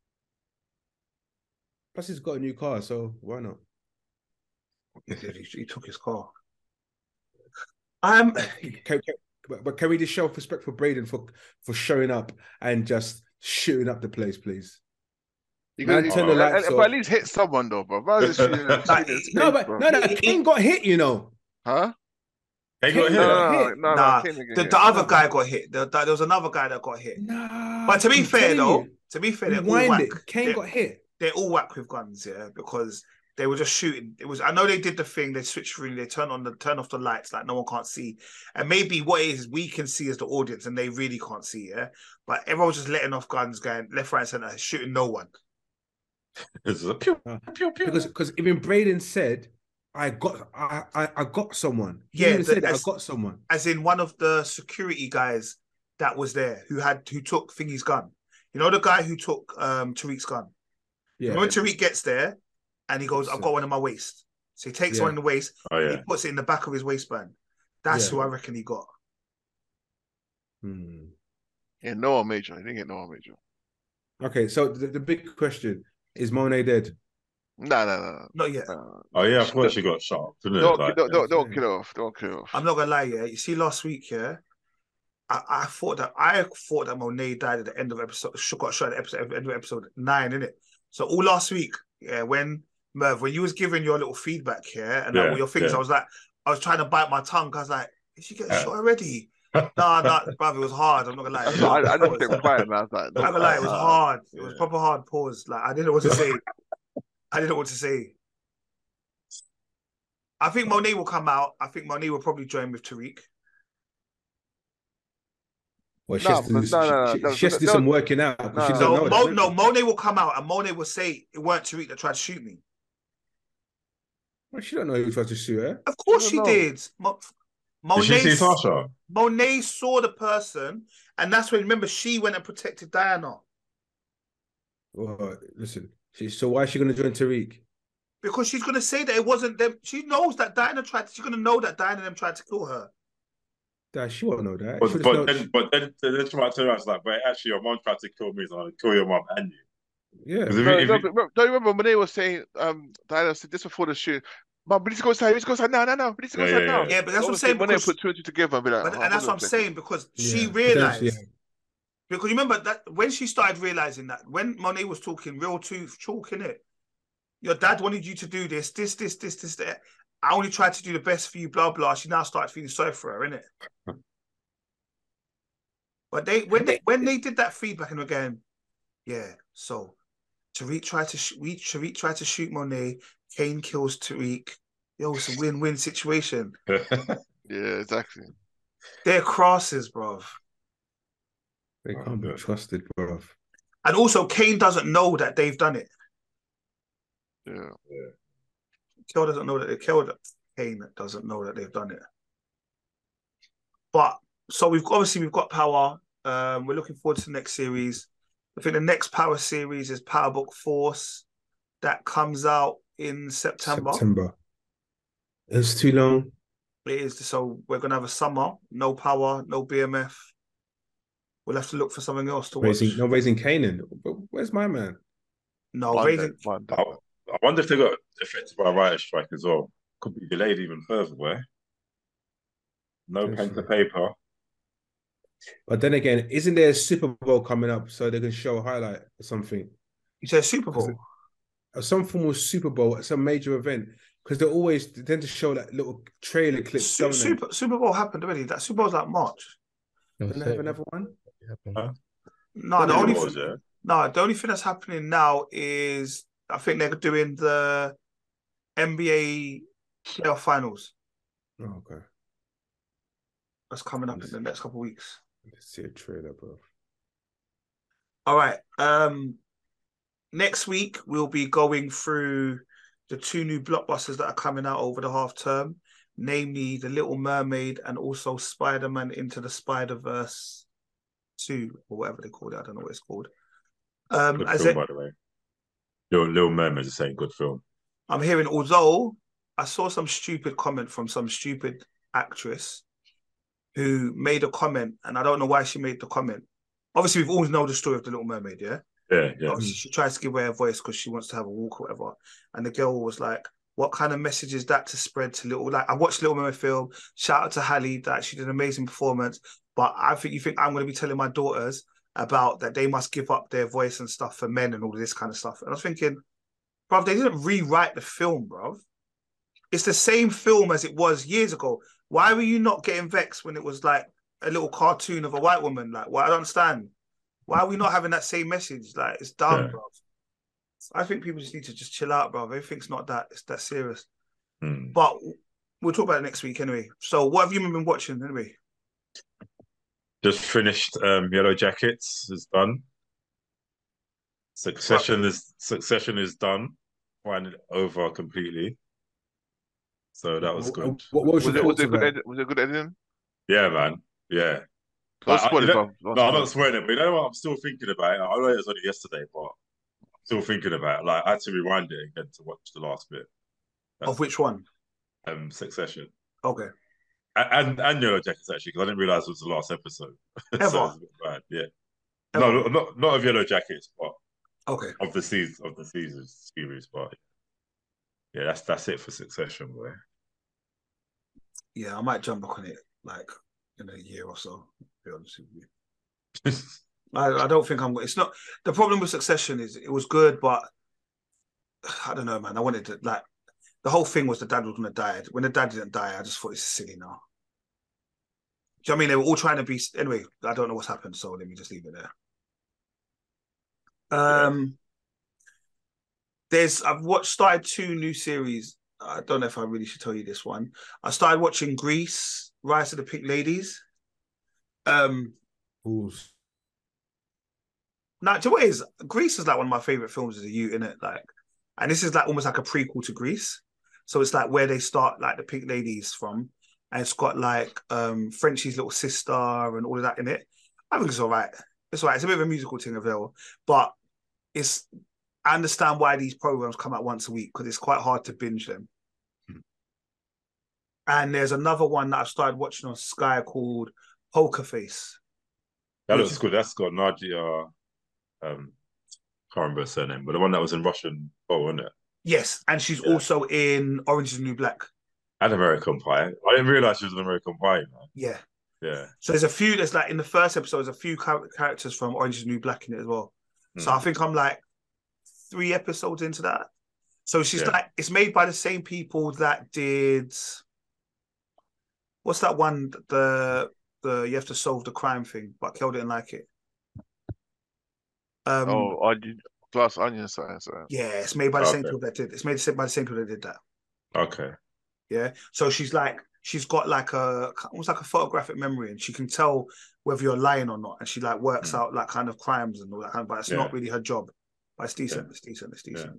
Plus, he's got a new car, so why not? He did. He, he took his car. Um, Can, can, but, but can we just show respect for Braden for for showing up and just shooting up the place, please? You Man, gotta, turn the uh, lights uh, off. but at least hit someone though, bro. Why is it shooting, Like, shooting his No, face, but bro? no, no. He- Kane got hit, you know. Huh? They got Kane hit. No, got no, no, hit. no, no, nah, Kane didn't get the, hit. the other Nah. guy got hit. The, the- there was another guy that got hit. Nah, But to be I'm fair, telling though, you, to be fair, they're all rewind whack. it. Kane They're, got hit. they're all whack with guns, yeah, because they were just shooting. It was. I know they did the thing. They switched room. They turn on the turn off the lights, like no one can't see. And maybe what it is we can see as the audience, and they really can't see, yeah. But everyone was just letting off guns, going left, right, center, shooting no one. It's a pew, Uh, pew, pew. Because because even Braden said, I got I I, I got someone. He Yeah, even the- said that I as- got someone. As in one of the security guys that was there who had who took Thingy's gun. You know the guy who took um Tariq's gun. Yeah. When Tariq gets there and he goes, I've got one in my waist. So he takes Yeah. one in the waist, Oh and yeah. he puts it in the back of his waistband. That's Yeah. who I reckon he got. Hmm. Yeah, Noah Major. He didn't get Noah Major. Okay, so the, the big question is Monet dead? No, no, no, Not yet. no. Oh yeah. I thought she got shot. Didn't it? Don't, Like, don't, don't, don't yeah. kill her off. Don't kill her off. I'm not gonna lie, yeah. You see, last week, yeah, I, I thought that I thought that Monet died at the end of episode got shot at the episode end of episode nine, innit? So all last week, yeah, when Merv, when you was giving your little feedback here and like, Yeah, all your things, yeah. I was like, I was trying to bite my tongue because I was like, is she getting Yeah. shot already? No, no, brother, it was hard. I'm not gonna lie. That's It was why hard. I, I just Pause. kept quiet, man. I was like, I'm not gonna lie, it was Uh, hard. It was yeah. proper hard pause. Like I didn't know what to say. I didn't know what to say. I think Monet will come out. I think Monet will probably join with Tariq. Well, she No, has to, but do, no, she, no, no, she, no, she has to do no, some working out because no, she doesn't No, know Mo, that. no, Monet will come out and Monet will say it weren't Tariq that tried to shoot me. Well, she don't know who tried to shoot her. Of course I she don't know. did. Mo, Did she Monet, see Sasha? Monet saw the person, and that's when remember she went and protected Diana Well, listen, she, so why is she going to join Tariq? because she's gonna say that it wasn't them. She knows that Diana tried. She's gonna know that Diana and them tried to kill her. That she won't know that. But, She'll just but know- then, but then, then she might turn around and like, but actually, your mom tried to kill me, so I'm gonna kill your mom and you. yeah. 'Cause if No, you- if no, you- but remember- don't you remember Monet was saying, um, Diana said this before the shoot. Mum, we need to go inside. We need to go inside now, now, now. We need to go Yeah, inside yeah, now. yeah. Yeah, but that's what I'm Obviously, saying, Monet because- put two and two together and be like, But, oh, and that's hold what on I'm a second. saying because she Yeah, realized. potentially, Because you remember that when she started realizing that when Monet was talking real truth, talking it, your dad wanted you to do this, this, this, this, this, that. I only tried to do the best for you, blah blah. She now started feeling sorry for her, innit? But they when they when they did that feedback and again, yeah. So Tariq tried to sh- we Tariq tried to shoot Monet. Kane kills Tariq. Yo, it's a win-win situation. Yeah, exactly. They're crosses, bruv. They can't be Oh, trusted, bro. And also, Kane doesn't know that they've done it. Yeah. Kel doesn't know that they killed Kane doesn't know that they've done it. But so we've obviously we've got Power. Um, we're looking forward to the next series. I think the next Power series is Power Book Force that comes out in September. September. It's too long. It is so we're gonna have a summer, no Power, no B M F. We'll have to look for something else to watch. Raising, not raising Canaan. But where's my man? No, Monday, raising. Monday. I, I wonder if they got affected by a writer's strike as well. Could be delayed even further. Where no pen to paper. But then again, isn't there a Super Bowl coming up so they can show a highlight or something? You said Super Bowl. Or some form of Super Bowl at some major event. Because they always they tend to show like little trailer clips. Su- don't they? Super Super Bowl happened already. That Super Bowl's like March. Don't they have another one? Huh? No, the Yeah, only it was, thing, yeah. no, the only thing that's happening now is I think they're doing the N B A playoff finals. Oh, okay. That's coming up in the next couple of weeks. Let's see a trailer, bro. All right. Um, next week we'll be going through the two new blockbusters that are coming out over the half term, namely The Little Mermaid and also Spider-Man Into the Spider-Verse two or whatever they call it. I don't know what it's called. Um, Good as film, it, by the way. Little, Little Mermaid is saying good film. I'm hearing, although I saw some stupid comment from some stupid actress who made a comment, and I don't know why she made the comment. Obviously, we've all know the story of The Little Mermaid, yeah? Yeah, yeah. Obviously, she tries to give away her voice because she wants to have a walk or whatever. And the girl was like, what kind of message is that to spread to little, like, I watched Little Mermaid film, shout out to Halle, that she did an amazing performance, but I think you think I'm going to be telling my daughters about that they must give up their voice and stuff for men and all this kind of stuff. And I was thinking, bruv, they didn't rewrite the film, bruv. It's the same film as it was years ago. Why were you not getting vexed when it was like a little cartoon of a white woman? Like, well, I don't understand. Why are we not having that same message? Like, it's dumb, Yeah. bro. I think people just need to just chill out, bro. Everything's not that it's that serious. Hmm. But we'll talk about it next week anyway. So, what have you been watching anyway? Just finished um, Yellow Jackets is done. Succession is Succession is done. Finally over completely. So that was good. What, what was, Was your it was thoughts it of good? that? Edit, was it good editing? Yeah, man. Yeah. Don't Like, I- spoil you it, know- bro. Don't no, I'm spoil not it. swearing it, but you know what? I'm still thinking about it. I know it was only yesterday, but I'm still thinking about it. Like I had to rewind it again to watch the last bit. That's Of which one? um Succession. Okay. A- And and Yellow Jackets actually, because I didn't realize it was the last episode. so Ever? it's a bit bad. Yeah. Ever? No, not not of Yellow Jackets, but Okay. of the season of the season series. But yeah, that's that's it for Succession, boy. Yeah, I might jump back on it like in a year or so. To be honest with you. I, I don't think I'm. It's not the problem with Succession is it was good, but I don't know, man. I wanted to like the whole thing was the dad was gonna die. When the dad didn't die, I just thought it's silly now. Do you know what I mean? They were all trying to be anyway. I don't know what's happened, so let me just leave it there. Um, there's I've watched started two new series. I don't know if I really should tell you this one. I started watching Grease, Rise of the Pink Ladies. Um. Pause. Now, do you know what it is? Grease is like one of my favorite films as a youth, innit? Like, and this is like almost like a prequel to Grease. So it's like where they start like the Pink Ladies from, and it's got like um Frenchie's little sister and all of that in it. I think it's all right. It's all right. It's a bit of a musical thing as well, but it's. I understand why these programs come out once a week because it's quite hard to binge them. Hmm. And there's another one that I've started watching on Sky called Poker Face. That Which looks is- good. That's got Nadia. Um, can't remember her surname, but the one that was in Russian. Oh, wasn't it? Yes, and she's Yeah. also in Orange is the New Black. And American Pie. I didn't realize she was an American Pie, man. Yeah. Yeah. So there's a few. There's like in the first episode, there's a few char- characters from Orange is the New Black in it as well. So Mm. I think I'm like three episodes into that. So she's Yeah. like, it's made by the same people that did. What's that one? The the you have to solve the crime thing, but Kel didn't like it. Um, Oh, onion, glass onion science. yeah, it's made by the same Okay. people that did. It's made by the same people that did that. Okay. Yeah. So she's like, she's got like a almost like a photographic memory, and she can tell whether you're lying or not. And she like works Mm. out like kind of crimes and all that kind of, but it's Yeah. not really her job. But it's decent. Yeah. It's decent. It's decent.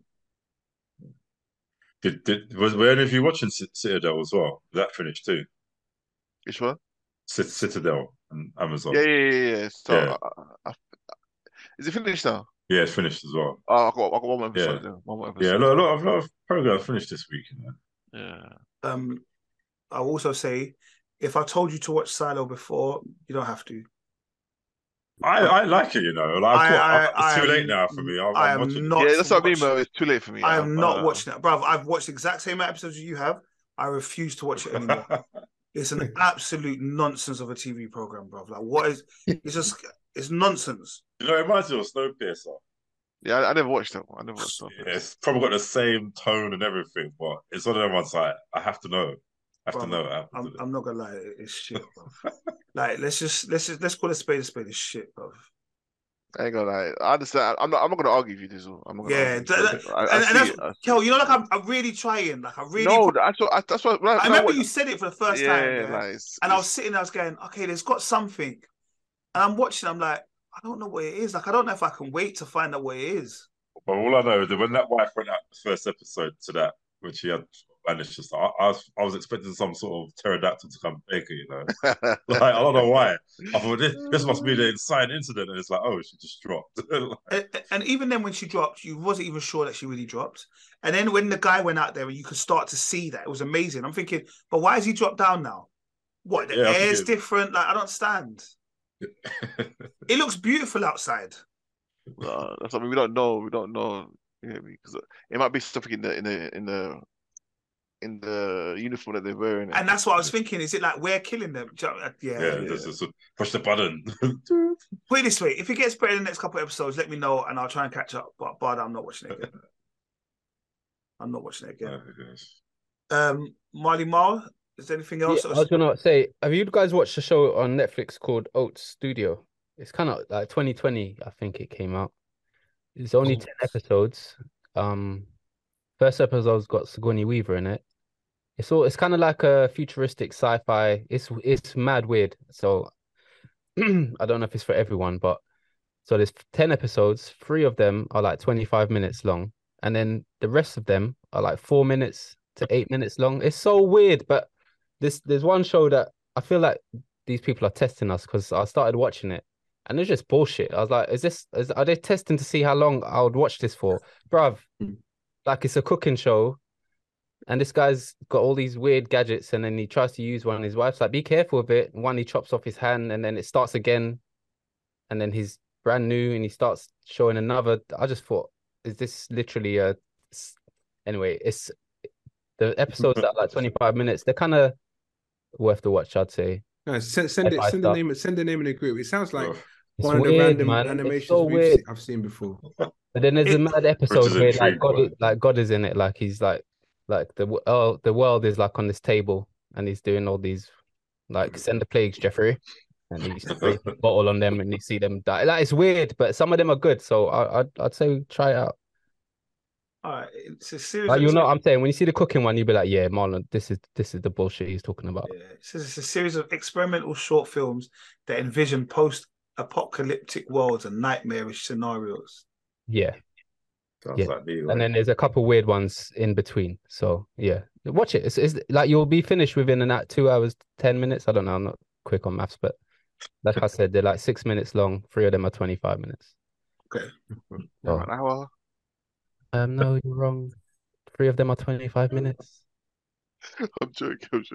Did, did was were any of you watching Cit- Citadel as well? That finished too. Which one? Cit- Citadel on Amazon. Yeah, yeah, yeah, yeah. So, Yeah. I, I, I, is it finished now? Yeah, it's finished as well. Oh, I got, I got one more episode. Yeah. There. One more Yeah, a episode. lot, a lot of, a lot of programs finished this week. You know? Yeah. Um, I'll also say, if I told you to watch Silo before, you don't have to. I, I like it, you know. Like, I- I've got, I- it's I too am- late now for me. I'm, I I'm am watching. not- Yeah, that's what I mean, watch- bro. It's too late for me. I am not uh, watching it, bruv. I've watched the exact same episodes you have. I refuse to watch it anymore. It's an absolute nonsense of a T V program, bruv. Like, what is? It's just, it's nonsense. You know, it reminds me of Snowpiercer. Yeah, I, I never watched that one. I never watched that. Yeah, it's probably got the same tone and everything, but it's one of them ones like I have to know. I have Bro, to know what happens. I'm, with it. I'm not gonna lie, it's shit, bruv. Like, let's just let's just let's call a spade a spade. It's shit, bruv. I ain't gonna lie. I understand. I'm not. I'm not gonna argue with you, this. I'm not gonna Yeah, argue. that- I, I and, see and that's it. I see Kel. it. You know, like I'm, I'm really trying. Like, I really. No, that's what. I, that's what. When I, I when remember watched- you said it for the first yeah, time, yeah? like, it's, and I was it's- sitting there, I was going, okay, there's got something, and I'm watching. I'm like, I don't know what it is. Like, I don't know if I can wait to find out what it is. But all I know is that when that wife went out the first episode to that, when she had vanished, just I, I was I was expecting some sort of pterodactyl to come take her, you know. Like I don't know why. I thought this, this must be the inside incident, and it's like, oh, she just dropped. And, and even then, when she dropped, you wasn't even sure that she really dropped. And then when the guy went out there, and you could start to see that, it was amazing. I'm thinking, but why has he dropped down now? What, the Yeah, I air's think it- different? Like, I don't understand. It looks beautiful outside. Uh, that's something we don't know. We don't know. You know, because it might be something in the in the in the in the uniform that they're wearing. And that's what I was thinking. Is it like we're killing them? Do you know- uh, Yeah. Yeah, Yeah. just, just push the button. Put it this way: if it gets better in the next couple of episodes, let me know, and I'll try and catch up. But but I'm not watching it again. I'm not watching it again. Oh, gosh. Um, Marley Marl, is there anything Yeah, else? I was gonna say, have you guys watched a show on Netflix called Oats Studio? It's kind of like twenty twenty, I think it came out. It's only ten Oats. episodes. Um, first episode's got Sigourney Weaver in it. It's all it's kind of like a futuristic sci-fi. It's it's mad weird. So I don't know if it's for everyone, but so there's ten episodes. Three of them are like twenty-five minutes long, and then the rest of them are like four minutes to eight minutes long. It's so weird, but this there's one show that I feel like these people are testing us because I started watching it and it's just bullshit. I was like, is this is are they testing to see how long I would watch this for? Bruv, like it's a cooking show. And this guy's got all these weird gadgets, and then he tries to use one. And his wife's like, "Be careful with it." One, he chops off his hand, and then it starts again, and then he's brand new, and he starts showing another. I just thought, is this literally a? Anyway, it's the episodes that are like twenty-five minutes. They're kind of worth the watch, I'd say. No, send send it. Sci-fi Send the stuff. name. Send the name in the group. It sounds like Ugh. It's one of the weird, random man. It's animations so we've weird. se- I've seen before. But then there's a It- mad episode is where like intrigued God, by is, like God is in it, like he's like, like the w- oh the world is like on this table, and he's doing all these, like send the plagues, Jeffrey, and he sprays the bottle on them, and you see them die. Like it's weird, but some of them are good, so I, I'd I'd say try it out. All right, it's a series. Like of, you know, what I'm saying when you see the cooking one, you'll be like, yeah, Marlon, this is this is the bullshit he's talking about. Yeah, it says it's a series of experimental short films that envision post-apocalyptic worlds and nightmarish scenarios. Yeah, Sounds Yeah. like me. and Like, then there's a couple weird ones in between. So yeah, watch it. It's, it's like you'll be finished within an hour, two hours, ten minutes. I don't know. I'm not quick on maths, but like I said, they're like six minutes long. Three of them are twenty-five minutes. Okay. Oh. An hour. Um, no, you're wrong. Three of them are twenty-five minutes. I'm joking. I'm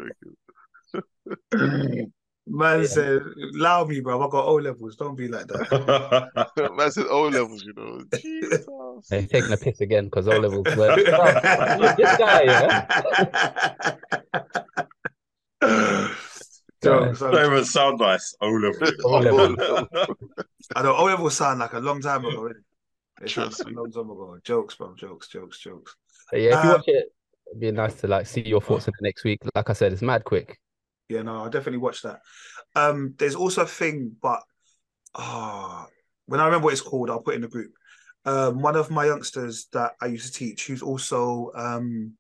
joking. Man Yeah. said, allow me, bro. I got O levels. Don't be like that. Man said O levels, you know. Jesus. They're taking a piss again because O levels were. Bruv, this guy, yeah. Jokes, I'm- don't even sound nice. O level. O level. I know O levels sound like a long time ago. Innit? It sounds Trust like a me. long time ago. Jokes, bro. Jokes, jokes, jokes. But yeah, if you Um, watch it, it'd be nice to like see your thoughts on it next week. Like I said, it's mad quick. Yeah, no, I'll definitely watch that. Um, there's also a thing, but ah, when I remember what it's called, I'll put it in the group. Um, one of my youngsters that I used to teach, who's also um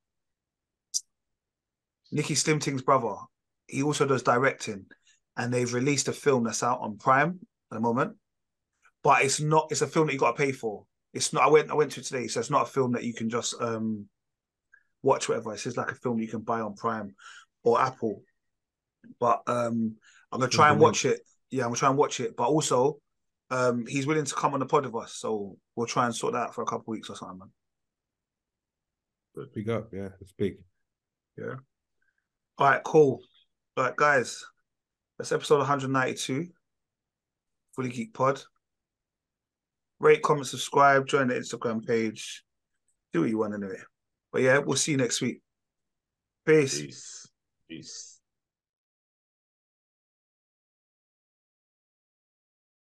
Nicky Slimting's brother, he also does directing, and they've released a film that's out on Prime at the moment. But it's not. It's a film that you got to pay for. It's not. I went. I went to it today, so it's not a film that you can just um watch whatever. It's just like a film you can buy on Prime or Apple. But um, I'm gonna try and watch it. Yeah, I'm gonna try and watch it. But also, um, he's willing to come on the pod with us, so we'll try and sort that out for a couple of weeks or something, man. Big up, yeah, it's big. Yeah. All right, cool. All right, guys, that's episode one ninety-two. Fully Geek Pod. Rate, comment, subscribe, join the Instagram page. Do what you want anyway. But yeah, we'll see you next week. Peace. Peace. Peace.